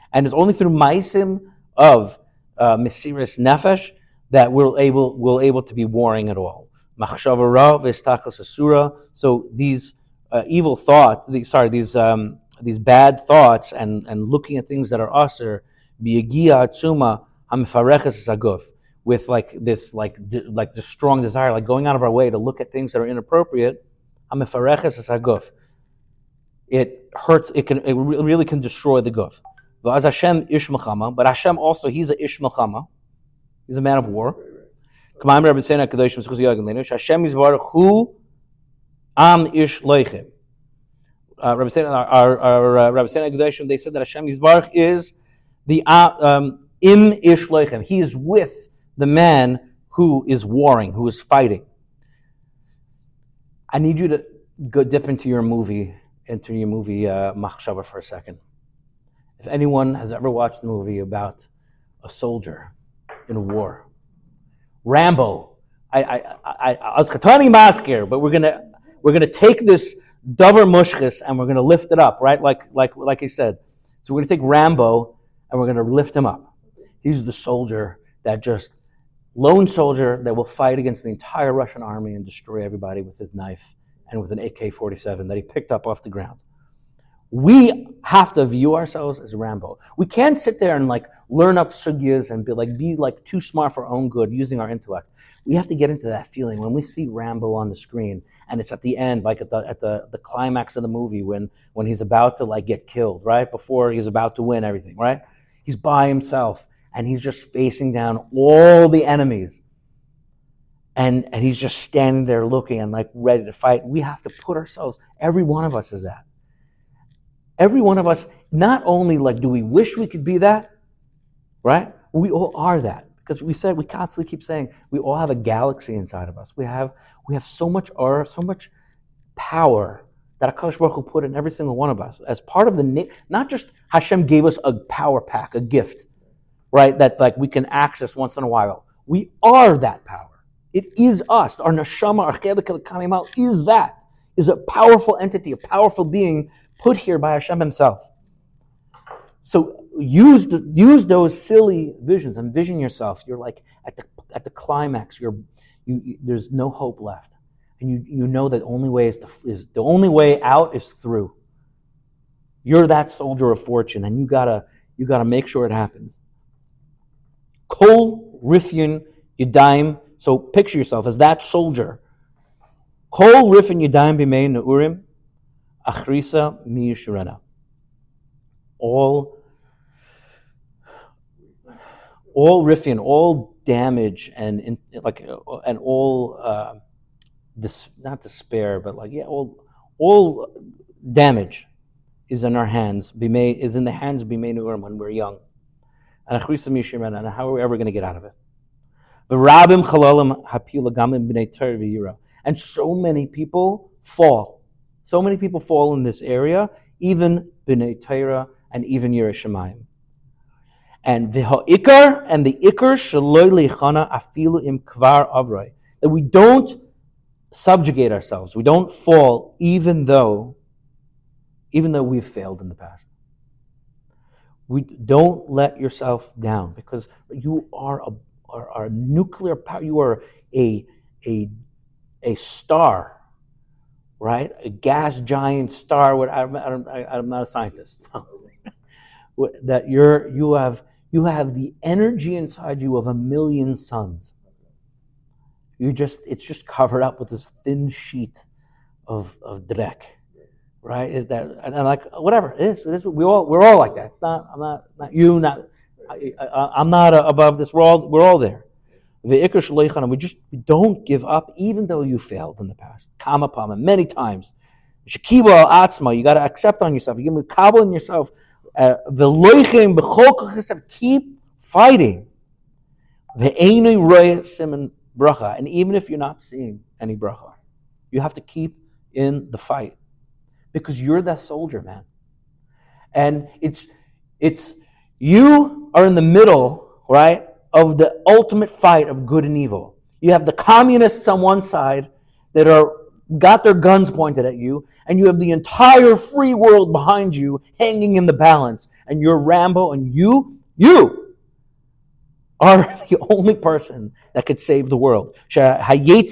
And it's only through maisim of uh, Mesiris Nefesh that we're able, we're able to be warring at all. Machshava ra v'istachas asura. So these uh, evil thoughts, these, sorry, these um, these bad thoughts and, and looking at things that are aser, biyagia atzuma hamifareches saguf, with like this like d- like the strong desire, like going out of our way to look at things that are inappropriate, hamifareches saguf. It hurts. It can. It really can destroy the guf. V'az Hashem ish milchama, but Hashem also He's a ish milchama. He's a man of war. Hashem Yisbarach Hu Am Ish Leichim. Rabbi Sena, our, our uh, Rabbi Sena Gedoshim, they said that Hashem Yisbarach is the uh, um, Im Ish Leichim. He is with the man who is warring, who is fighting. I need you to go dip into your movie, into your movie uh, Machshava for a second. If anyone has ever watched a movie about a soldier in a war, Rambo, I I I I was Katani Maskir, but we're gonna we're gonna take this Dover Mushkis and we're gonna lift it up, right? Like like like he said. So we're gonna take Rambo and we're gonna lift him up. He's the soldier that just lone soldier that will fight against the entire Russian army and destroy everybody with his knife and with an A K forty-seven that he picked up off the ground. We have to view ourselves as Rambo. We can't sit there and like learn up sugyas and be like be like too smart for our own good using our intellect. We have to get into that feeling when we see Rambo on the screen and it's at the end, like at the at the, the climax of the movie when when he's about to like get killed, right? Before he's about to win everything, right? He's by himself and he's just facing down all the enemies. And and he's just standing there looking and like ready to fight. We have to put ourselves, every one of us is that. Every one of us, not only like do we wish we could be that, right? We all are that. Because we said, we constantly keep saying, we all have a galaxy inside of us. We have we have so much aura, so much power that HaKadosh Baruch Hu put in every single one of us. As part of the, not just Hashem gave us a power pack, a gift, right? That like we can access once in a while. We are that power. It is us. Our neshama, our chelik kanimal is that. Is a powerful entity, a powerful being put here by Hashem Himself. So use the, use those silly visions. Envision yourself. You're like at the at the climax. You're you, you there's no hope left, and you you know that the only way is to, is the only way out is through. You're that soldier of fortune, and you gotta you gotta make sure it happens. Kol Rifyun Yadayim. So picture yourself as that soldier. Kol Rifyun Yadayim b'mei neurim. Achrisa mi yishurena. All, all riffian, all damage and in, like and all uh, dis, not despair, but like yeah, all all damage is in our hands. Bimei is in the hands of bimei neurim when we're young. And achrisa mi yishurena. And how are we ever going to get out of it? V'rabim chalalim hapila gamim b'nei Torah v'yira. And so many people fall. So many people fall in this area, even B'nai Torah and even Yirei Shamayim. And v'ha ikar, and the ikar shaloi leichana afilu im kvar avroi. That we don't subjugate ourselves, we don't fall, even though, even though we've failed in the past. We don't let yourself down because you are a, are, are a nuclear power. You are a a a star. Right, a gas giant star. What I'm, I'm, I'm not a scientist. That you're, you have, you have the energy inside you of a million suns. You just, it's just covered up with this thin sheet of of drek. Right? Is that and like whatever it is? It is. We all, we're all like that. It's not. I'm not. Not you. Not. I, I, I'm not above this. We're all, we're all there. We just don't give up, even though you failed in the past. Kama pama, many times. Shekiba al atzma, you got to accept on yourself. You give me kabel in yourself. Veloichem b'chol keep fighting. Ve'enei roya siman bracha, and even if you're not seeing any bracha, you have to keep in the fight because you're that soldier, man. And it's it's you are in the middle, right? Of the ultimate fight of good and evil. You have the communists on one side that are got their guns pointed at you, and you have the entire free world behind you hanging in the balance, and you're Rambo, and you, you are the only person that could save the world. The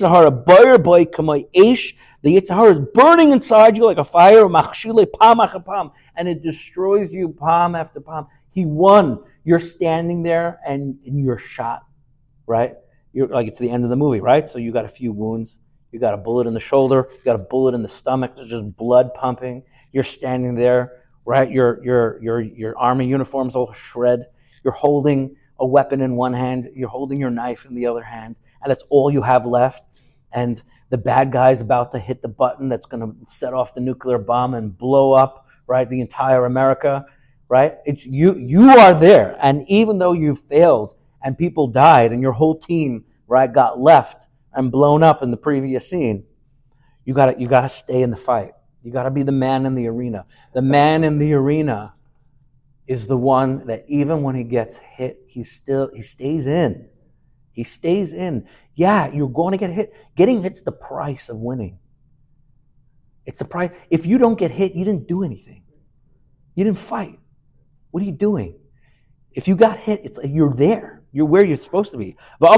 Yetzer Hara is burning inside you like a fire, and it destroys you palm after palm. He won. You're standing there, and, and you're shot, right? You're like, it's the end of the movie, right? So you got a few wounds. You got a bullet in the shoulder. You got a bullet in the stomach. There's just blood pumping. You're standing there, right? Your your your your army uniform's all shred. You're holding a weapon in one hand. You're holding your knife in the other hand, and that's all you have left. And the bad guy's about to hit the button that's going to set off the nuclear bomb and blow up, right, the entire America, right? It's you. You are there, and even though you failed and people died, and your whole team, right, got left and blown up in the previous scene, you gotta you gotta stay in the fight. You gotta be the man in the arena. The man in the arena is the one that even when he gets hit, he still he stays in. He stays in. Yeah, you're going to get hit. Getting hit's the price of winning. It's the price. If you don't get hit, you didn't do anything. You didn't fight. What are you doing? If you got hit, it's like you're there. You're where you're supposed to be. I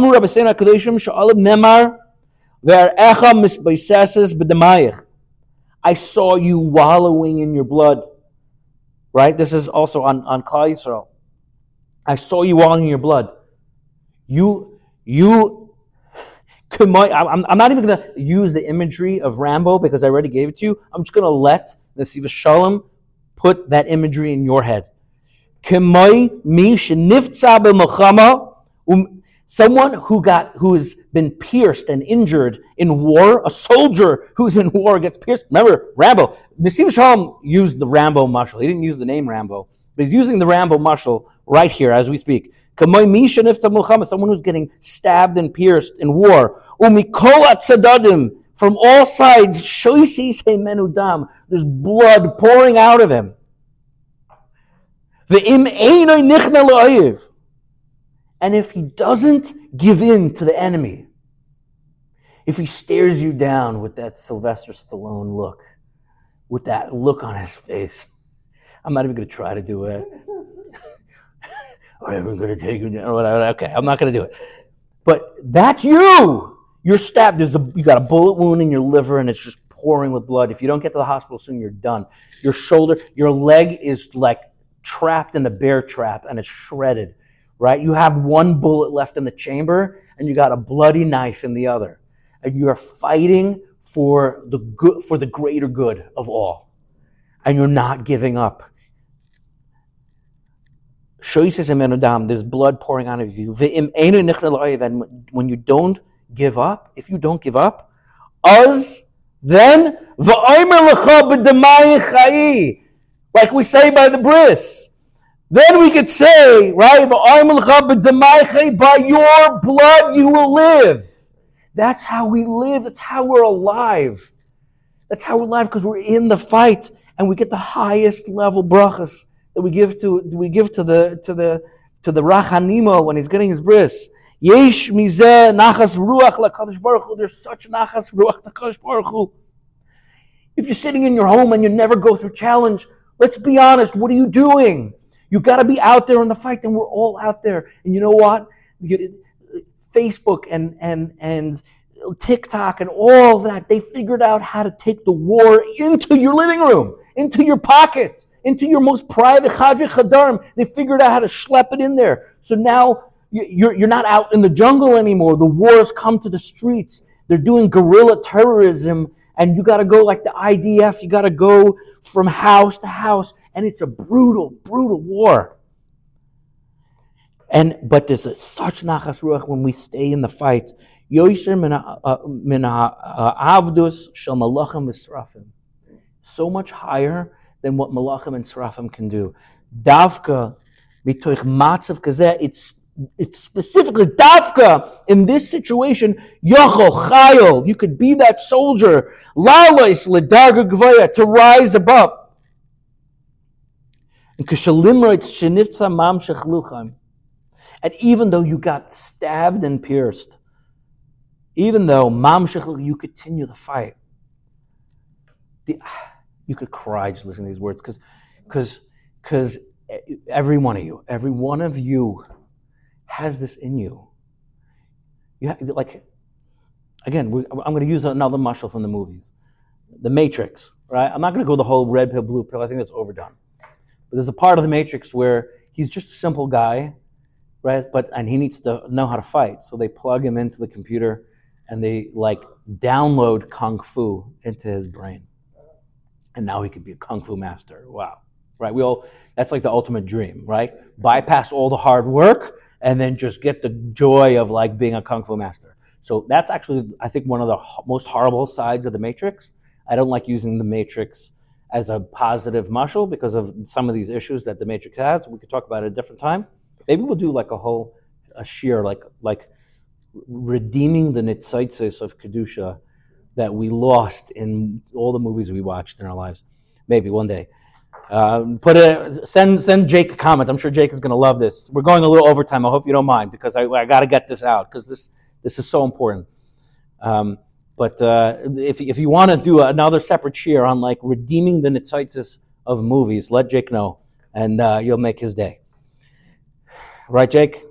saw you wallowing in your blood. Right? This is also on, on Klal Yisrael. I saw you wallowing in your blood. You, you, I'm, I'm not even going to use the imagery of Rambo because I already gave it to you. I'm just going to let the Siva Shalom put that imagery in your head. Someone who got who has been pierced and injured in war, a soldier who's in war gets pierced. Remember, Rambo. Nesiv Shalom used the Rambo mashal. He didn't use the name Rambo, but he's using the Rambo mashal right here as we speak. Someone who's getting stabbed and pierced in war. From all sides, there's blood pouring out of him. And if he doesn't give in to the enemy, if he stares you down with that Sylvester Stallone look, with that look on his face, I'm not even going to try to do it. I'm going to take you down, or whatever. Okay, I'm not going to do it. But that's you. You're stabbed. There's a, you got a bullet wound in your liver, and it's just pouring with blood. If you don't get to the hospital soon, you're done. Your shoulder, your leg is like trapped in the bear trap, and it's shredded. Right? You have one bullet left in the chamber, and you got a bloody knife in the other. And you are fighting for the good, for the greater good of all. And you're not giving up. There's blood pouring out of you. And when you don't give up, if you don't give up, us, then, like we say by the bris, then we could say, right, by your blood you will live. That's how we live. That's how we're alive. That's how we're alive, because we're in the fight, and we get the highest level brachas that we give to we give to the to the to the Rachanimo when he's getting his bris. Yesh mizeh nachas ruach lakadosh baruch hu. There's such nachas ruach lakadosh baruch hu. If you're sitting in your home and you never go through challenge, let's be honest. What are you doing? You got to be out there in the fight, and we're all out there. And you know what? Facebook and and and TikTok and all that, they figured out how to take the war into your living room, into your pocket, into your most private chadri chadarim. They figured out how to schlep it in there. So now you're you're not out in the jungle anymore. The wars come to the streets. They're doing guerrilla terrorism, and you got to go like the I D F. You got to go from house to house, and it's a brutal, brutal war. And but there's a, such nachas ruach when we stay in the fight. Yoisher min ha'avdus shel malachim v'srafim. So much higher than what malachim and srafim can do. Davka mitoich matzav kazeh. It's It's specifically Davka in this situation. Yochel Chayil, you could be that soldier. Lalois ledarga gvaya, to rise above. And kishalimroitz shenifza mamshech lucham. And even though you got stabbed and pierced, even though mamshech, you continue the fight. the, you could cry just listening to these words because because because every one of you, every one of you has this in you. You have, like, again, we, I'm going to use another mashal from the movies, The Matrix, right? I'm not going to go the whole red pill, blue pill. I think that's overdone. But there's a part of The Matrix where he's just a simple guy, right? But and he needs to know how to fight, so they plug him into the computer and they like download kung fu into his brain, and now he could be a kung fu master. Wow, right? We all that's like the ultimate dream, right? Bypass all the hard work and then just get the joy of like being a kung fu master. So that's actually, I think, one of the ho- most horrible sides of the Matrix. I don't like using the Matrix as a positive mashal because of some of these issues that the Matrix has. We could talk about it at a different time. Maybe we'll do like a whole a sheer like like redeeming the nitzitzis of kedusha that we lost in all the movies we watched in our lives. Maybe one day. Um, put it. Send send Jake a comment. I'm sure Jake is going to love this. We're going a little overtime. I hope you don't mind because I, I got to get this out because this this is so important. Um, but uh, if if you want to do another separate cheer on like redeeming the nitzitzis of movies, let Jake know, and uh, you'll make his day. Right, Jake?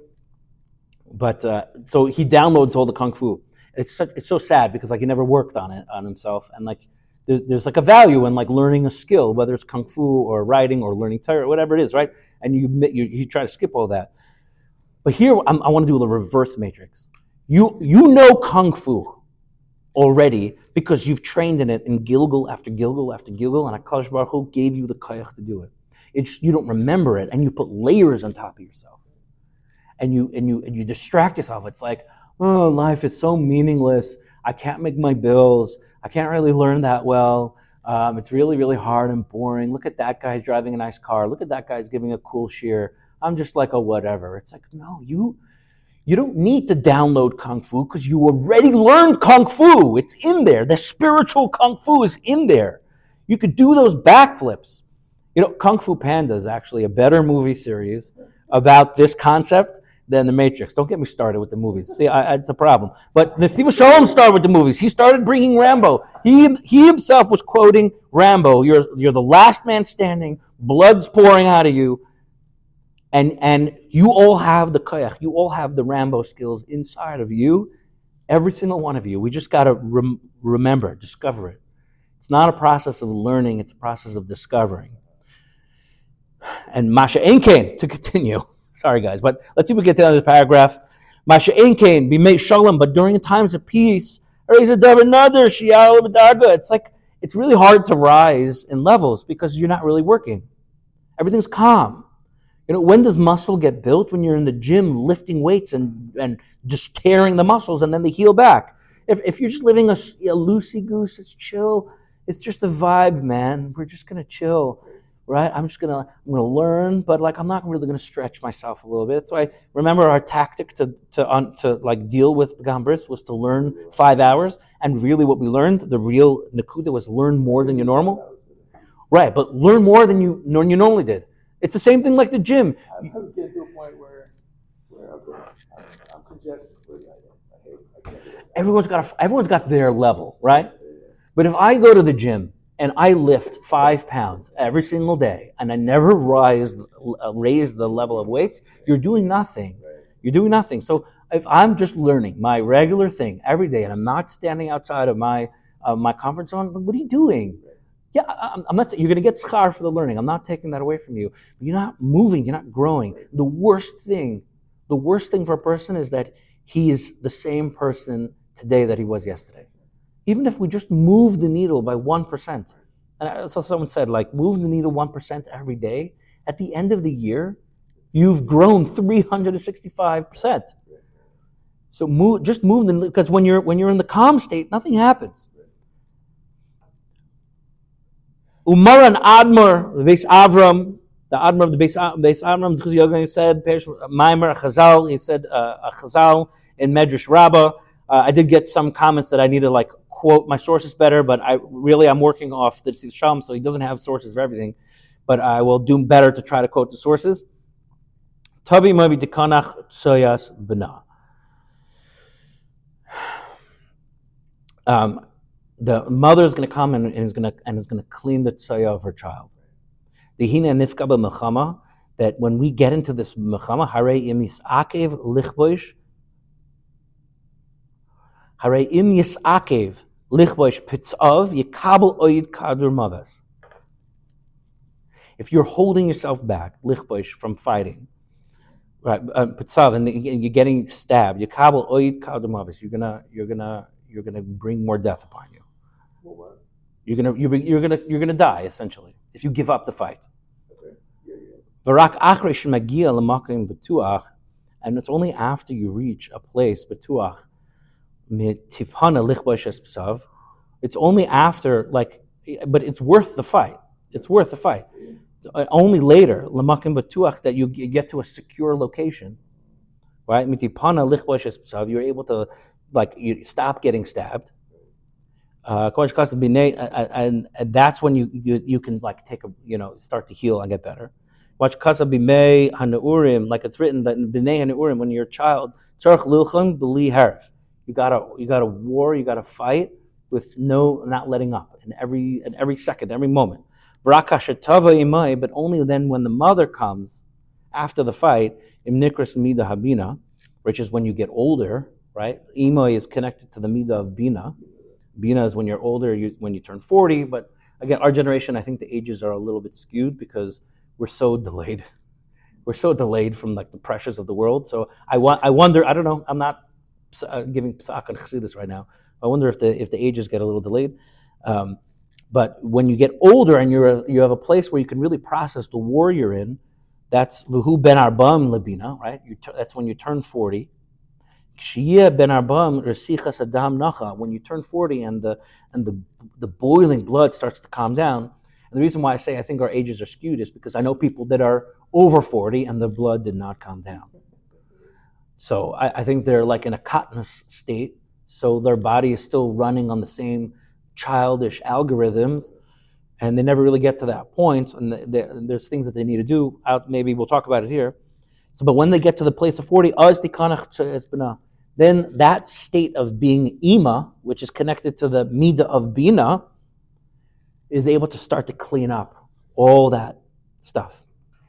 But uh, so he downloads all the kung fu. It's such, it's so sad because like he never worked on it on himself, and like there's, there's like a value in like learning a skill, whether it's kung fu or writing or learning Torah, whatever it is, right? And you you, you try to skip all that. But here I'm, I want to do the reverse matrix. You you know kung fu already because you've trained in it in Gilgul after Gilgul after Gilgul, and HaKadosh Baruch Hu gave you the koyach to do it. It's you don't remember it, and you put layers on top of yourself. And you and you and you distract yourself. It's like, oh, life is so meaningless. I can't make my bills. I can't really learn that well. Um, it's really, really hard and boring. Look at that guy's driving a nice car. Look at that guy's giving a cool shear. I'm just like a whatever. It's like, no, you you don't need to download Kung Fu because you already learned Kung Fu. It's in there. The spiritual Kung Fu is in there. You could do those backflips. You know, Kung Fu Panda is actually a better movie series about this concept than The Matrix. Don't get me started with the movies. See, I, it's a problem. But Nesiva Shalom started with the movies. He started bringing Rambo. He he himself was quoting Rambo. You're you're the last man standing. Blood's pouring out of you, and and you all have the koyach. You all have the Rambo skills inside of you. Every single one of you. We just got to rem- remember, discover it. It's not a process of learning. It's a process of discovering. And Masha Einkein, to continue. Sorry, guys, but let's see if we get to the other paragraph. Masha Einkein, be made shalom, but during times of peace, it's like it's really hard to rise in levels because you're not really working. Everything's calm. You know, when does muscle get built? When you're in the gym lifting weights and, and just tearing the muscles and then they heal back. If if you're just living a, a loosey-goose, it's chill. It's just a vibe, man. We're just going to chill. Right? I'm just gonna I'm gonna learn, but like I'm not really gonna stretch myself a little bit. That's why remember our tactic to to un, to like deal with Gambris was to learn five hours, and really what we learned, the real Nakuda was learn more than you normal. Right, but learn more than you than you normally did. It's the same thing like the gym. I was getting to a point where where okay, I'm, I'm congested. I, I hate, I can't do it. Everyone's got a, everyone's got their level, right? But if I go to the gym and I lift five pounds every single day, and I never rise, uh, raise the level of weights, you're doing nothing. You're doing nothing. So if I'm just learning my regular thing every day, and I'm not standing outside of my uh, my comfort zone, what are you doing? Yeah, I, I'm not saying you're going to get schar for the learning. I'm not taking that away from you. But you're not moving. You're not growing. The worst thing, the worst thing for a person is that he is the same person today that he was yesterday. Even if we just move the needle by one percent, and I saw someone said, like, move the needle one percent every day, at the end of the year, you've grown three hundred sixty-five percent. So move, just move the needle, because when you're, when you're in the calm state, nothing happens. Umar and Admar, the Beis Avram, the Admar of the Beis Avram, Zchus Yogan, he said, Maimer, Chazal, he said, uh, a Chazal in Medrash Rabbah. Uh, I did get some comments that I need to like quote my sources better, but I really I'm working off the Tzif Shalom, so he doesn't have sources for everything. But I will do better to try to quote the sources. Tavi Mavi Dekanach Tsoyas B'na. Um, the mother is going to come and, and is going to and is going to clean the tzaya of her child. The hina nifka b'mechama, that when we get into this mechama, harei im yisakev lichboish, harei im yisakev lichboish pitzav yikabel oid kadur mavas. If you're holding yourself back, lichboish, from fighting, right? Um, pitzav, and you're getting stabbed, yikabel oid kadur mavas. You're gonna, you're gonna, you're gonna bring more death upon you. Well, what? You're gonna, you're, you're gonna, you're gonna die essentially if you give up the fight. Okay. Yeah, yeah. V'rak achrei shemagia l'makom betuach, and it's only after you reach a place betuach mitipana lichboish es pitzav. It's only after, like, but it's worth the fight. It's worth the fight. It's only later, l'makom betuach, that you get to a secure location, right? Mitipana lichboish es pitzav. You're able to, like, you stop getting stabbed. Uh, and, and that's when you, you you can, like, take a, you know, start to heal and get better. Watch kasa b'mei haneurim, like it's written that in b'nei haneurim, when you're a child, tzarich lilcham b'li harif. You gotta you gotta war, you gotta fight with no not letting up in every in every second, every moment. V'rakashetava imai, but only then when the mother comes after the fight, im nikras mida habina, which is when you get older, right? Imai is connected to the mida of bina. Bina is when you're older, you, when you turn forty. But again, our generation, I think the ages are a little bit skewed because we're so delayed. We're so delayed from, like, the pressures of the world. So I want, I wonder. I don't know. I'm not uh, giving psak on chassidus right now. I wonder if the if the ages get a little delayed. Um, but when you get older and you're a, you have a place where you can really process the war you're in, that's v'hu ben arbam lebina, right? You t- that's when you turn forty. Ben Arbam Resichas Adam Nacha, when you turn forty and the and the the boiling blood starts to calm down. And the reason why I say I think our ages are skewed is because I know people that are over forty and the blood did not calm down. So I, I think they're like in a katnus state, so their body is still running on the same childish algorithms, and they never really get to that point. And the, the, there's things that they need to do. Out, maybe we'll talk about it here. So, but when they get to the place of forty, az tikanach tzesbina, then that state of being ima, which is connected to the midah of bina, is able to start to clean up all that stuff.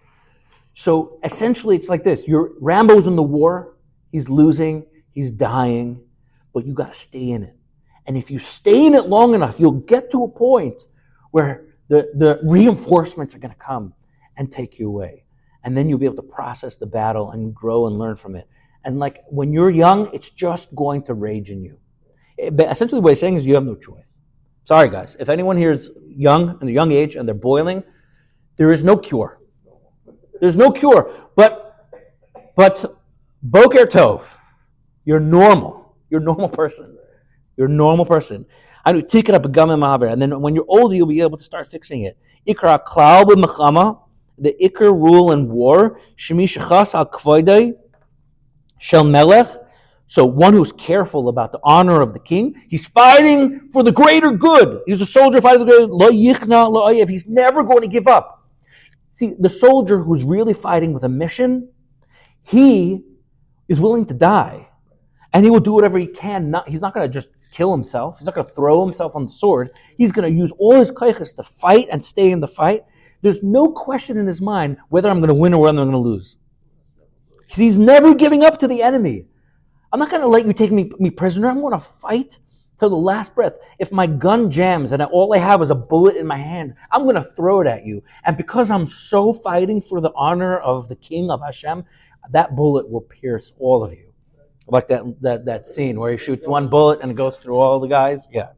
So essentially it's like this. You're, Rambo's in the war, he's losing, he's dying, but you got to stay in it. And if you stay in it long enough, you'll get to a point where the, the reinforcements are going to come and take you away. And then you'll be able to process the battle and grow and learn from it. And like when you're young, it's just going to rage in you. It, but essentially what he's saying is you have no choice. Sorry, guys. If anyone here is young, and a young age, and they're boiling, there is no cure. There's no cure. But, but Boker Tov, you're normal. You're a normal person. You're a normal person. And then when you're older, you'll be able to start fixing it. Ikra klal b'mechama, the ikar rule in war, shemi shechas al kvoidei shel melech. So one who's careful about the honor of the king, he's fighting for the greater good. He's a soldier fighting for the greater good. Lo yichna lo oyev. He's never going to give up. See, the soldier who's really fighting with a mission, he is willing to die. And he will do whatever he can. Not, he's not going to just kill himself. He's not going to throw himself on the sword. He's going to use all his kaiches to fight and stay in the fight. There's no question in his mind whether I'm going to win or whether I'm going to lose. He's never giving up to the enemy. I'm not going to let you take me, me prisoner. I'm going to fight till the last breath. If my gun jams and all I have is a bullet in my hand, I'm going to throw it at you. And because I'm so fighting for the honor of the King of Hashem, that bullet will pierce all of you. Like that, that, that scene where he shoots one bullet and it goes through all the guys. Yeah.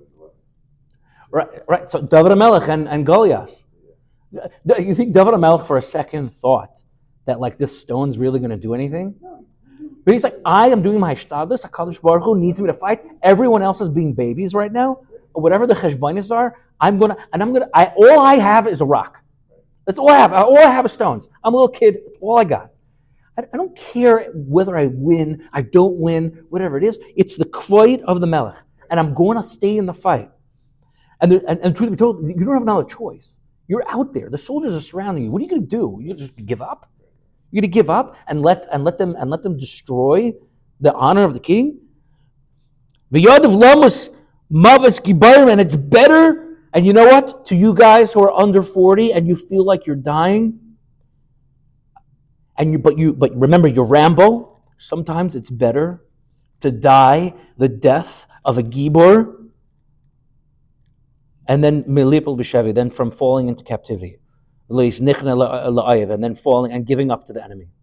Right, right. So David HaMelech and, and Goliath. You think David HaMelech for a second thought that like this stone's really going to do anything? But he's like, I am doing my hishtadlus. HaKadosh Baruch Hu needs me to fight. Everyone else is being babies right now. Or whatever the cheshbonis are, I'm going to, and I'm going to, I, all I have is a rock. That's all I have. All I have is stones. I'm a little kid. That's all I got. I, I don't care whether I win, I don't win, whatever it is. It's the kvoid of the melech. And I'm going to stay in the fight. And, there, and, and truth be told, you don't have another choice. You're out there. The soldiers are surrounding you. What are you going to do? You just give up? You're going to give up and let and let them and let them destroy the honor of the king? V'yadav lamus Mavas Gibarim, and it's better. And you know what? To you guys who are under forty and you feel like you're dying, and you but you but remember you're Rambo. Sometimes it's better to die the death of a Gibor, and then Milipol Bishevi, then from falling into captivity. And then falling and giving up to the enemy.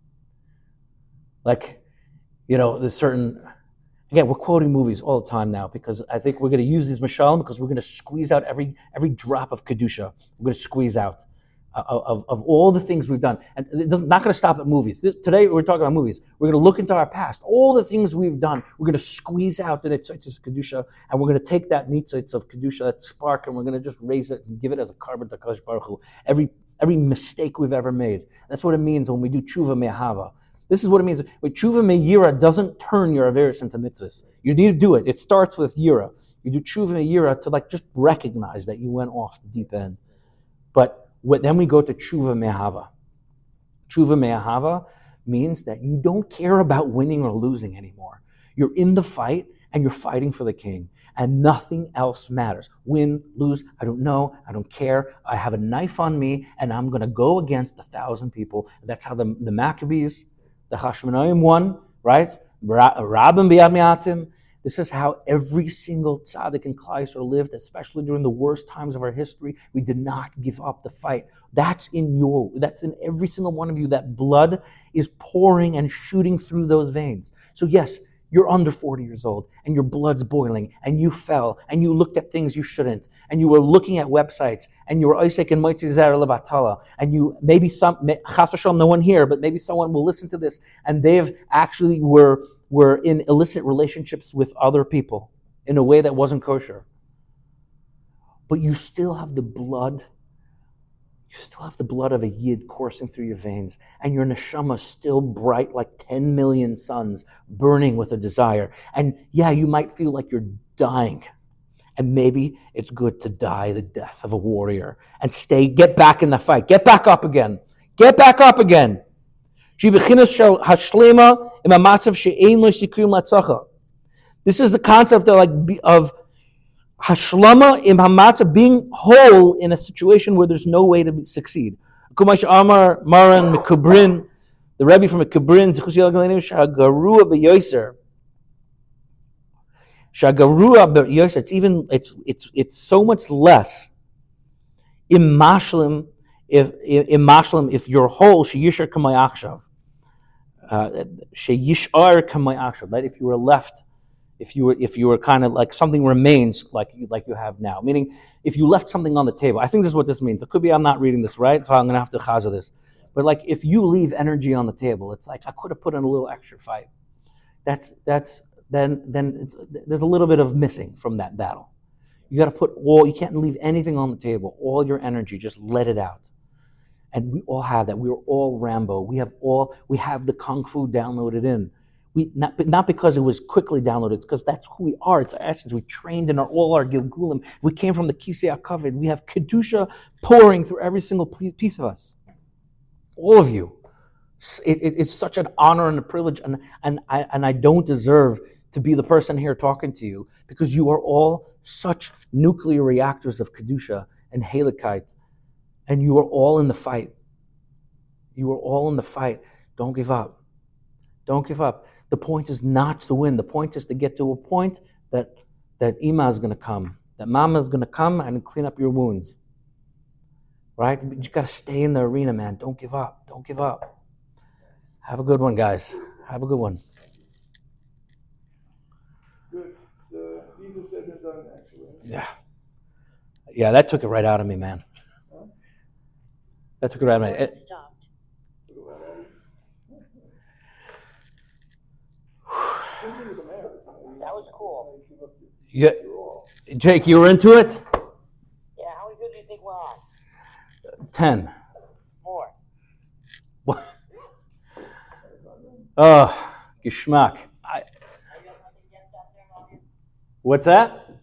Like, you know, there's certain, again, we're quoting movies all the time now because I think we're going to use these mashalim because we're going to squeeze out every every drop of Kedusha. We're going to squeeze out uh, of, of all the things we've done. And it's not going to stop at movies. This, today we're talking about movies. We're going to look into our past. All the things we've done, we're going to squeeze out the Nitzitzis Kedusha, and we're going to take that Nitzitz of Kedusha, that spark, and we're going to just raise it and give it as a carbon to Kadosh Baruch Hu. Every, every mistake we've ever made. That's what it means when we do tshuva me'ahava. This is what it means. With tshuva me'yira doesn't turn your averis into mitzvahs. You need to do it. It starts with yira. You do tshuva me'yira to like just recognize that you went off the deep end. But what, then we go to tshuva me'ahava. Tshuva me'ahava means that you don't care about winning or losing anymore. You're in the fight and you're fighting for the king. And nothing else matters. Win, lose, I don't know, I don't care. I have a knife on me and I'm going to go against a thousand people. That's how the, the Maccabees, the Hashmonaim won, right? Rabban biyad mi'atim. This is how every single tzaddik in Klal Yisrael lived, especially during the worst times of our history. We did not give up the fight. That's in your, that's in every single one of you. That blood is pouring and shooting through those veins. So yes, you're under forty years old and your blood's boiling and you fell and you looked at things you shouldn't and you were looking at websites and you were Isaac and Moitzi Zer Levatala and you, maybe some, Chas v'shalom, no one here, but maybe someone will listen to this and they've actually were, were in illicit relationships with other people in a way that wasn't kosher. But you still have the blood You still have the blood of a yid coursing through your veins, and your neshama still bright like ten million suns, burning with a desire. And yeah, you might feel like you're dying, and maybe it's good to die the death of a warrior and stay, get back in the fight, get back up again, get back up again. This is the concept of like of Hashlama im hamatza, being whole in a situation where there's no way to be, succeed. Kumash Amar Maran Mikubrin, the Rebbe from Mikubrin, Shagarua beyoser. Shagarua beyoser. It's even it's it's it's so much less. Im mashlim, if im mashlim, if you're whole, sheyishar kamay achshav. Sheyishar kamay achshav. Right? If you were left. If you were, if you were kind of like something remains like you, like you have now, meaning if you left something on the table. I think this is what this means. It could be I'm not reading this right, so I'm going to have to chaza this. But like if you leave energy on the table, it's like I could have put in a little extra fight. That's that's then then it's, there's a little bit of missing from that battle. You got to put all. You can't leave anything on the table. All your energy, just let it out. And we all have that. We are all Rambo. We have all. We have the kung fu downloaded in. We, not, not because it was quickly downloaded, it's because that's who we are. It's our essence. We trained in our, all our Gilgulim. We came from the Kisei HaKavod. We have Kedusha pouring through every single piece of us. All of you. It, it, it's such an honor and a privilege, and, and, I, and I don't deserve to be the person here talking to you because you are all such nuclear reactors of Kedusha and Halakite, and you are all in the fight. You are all in the fight. Don't give up. Don't give up. The point is not to win. The point is to get to a point that that Ima is going to come, that Mama is going to come and clean up your wounds. Right? But you got to stay in the arena, man. Don't give up. Don't give up. Have a good one, guys. Have a good one. It's good. It's, uh, it's easier said than done, actually. Yeah. Yeah, that took it right out of me, man. Huh? That took it right out of me. Recording It, stopped. That was cool. yeah, Jake, you were into it? Yeah, how many good do you think we're on? Ten. More. What? Oh, geschmack. I, what's that?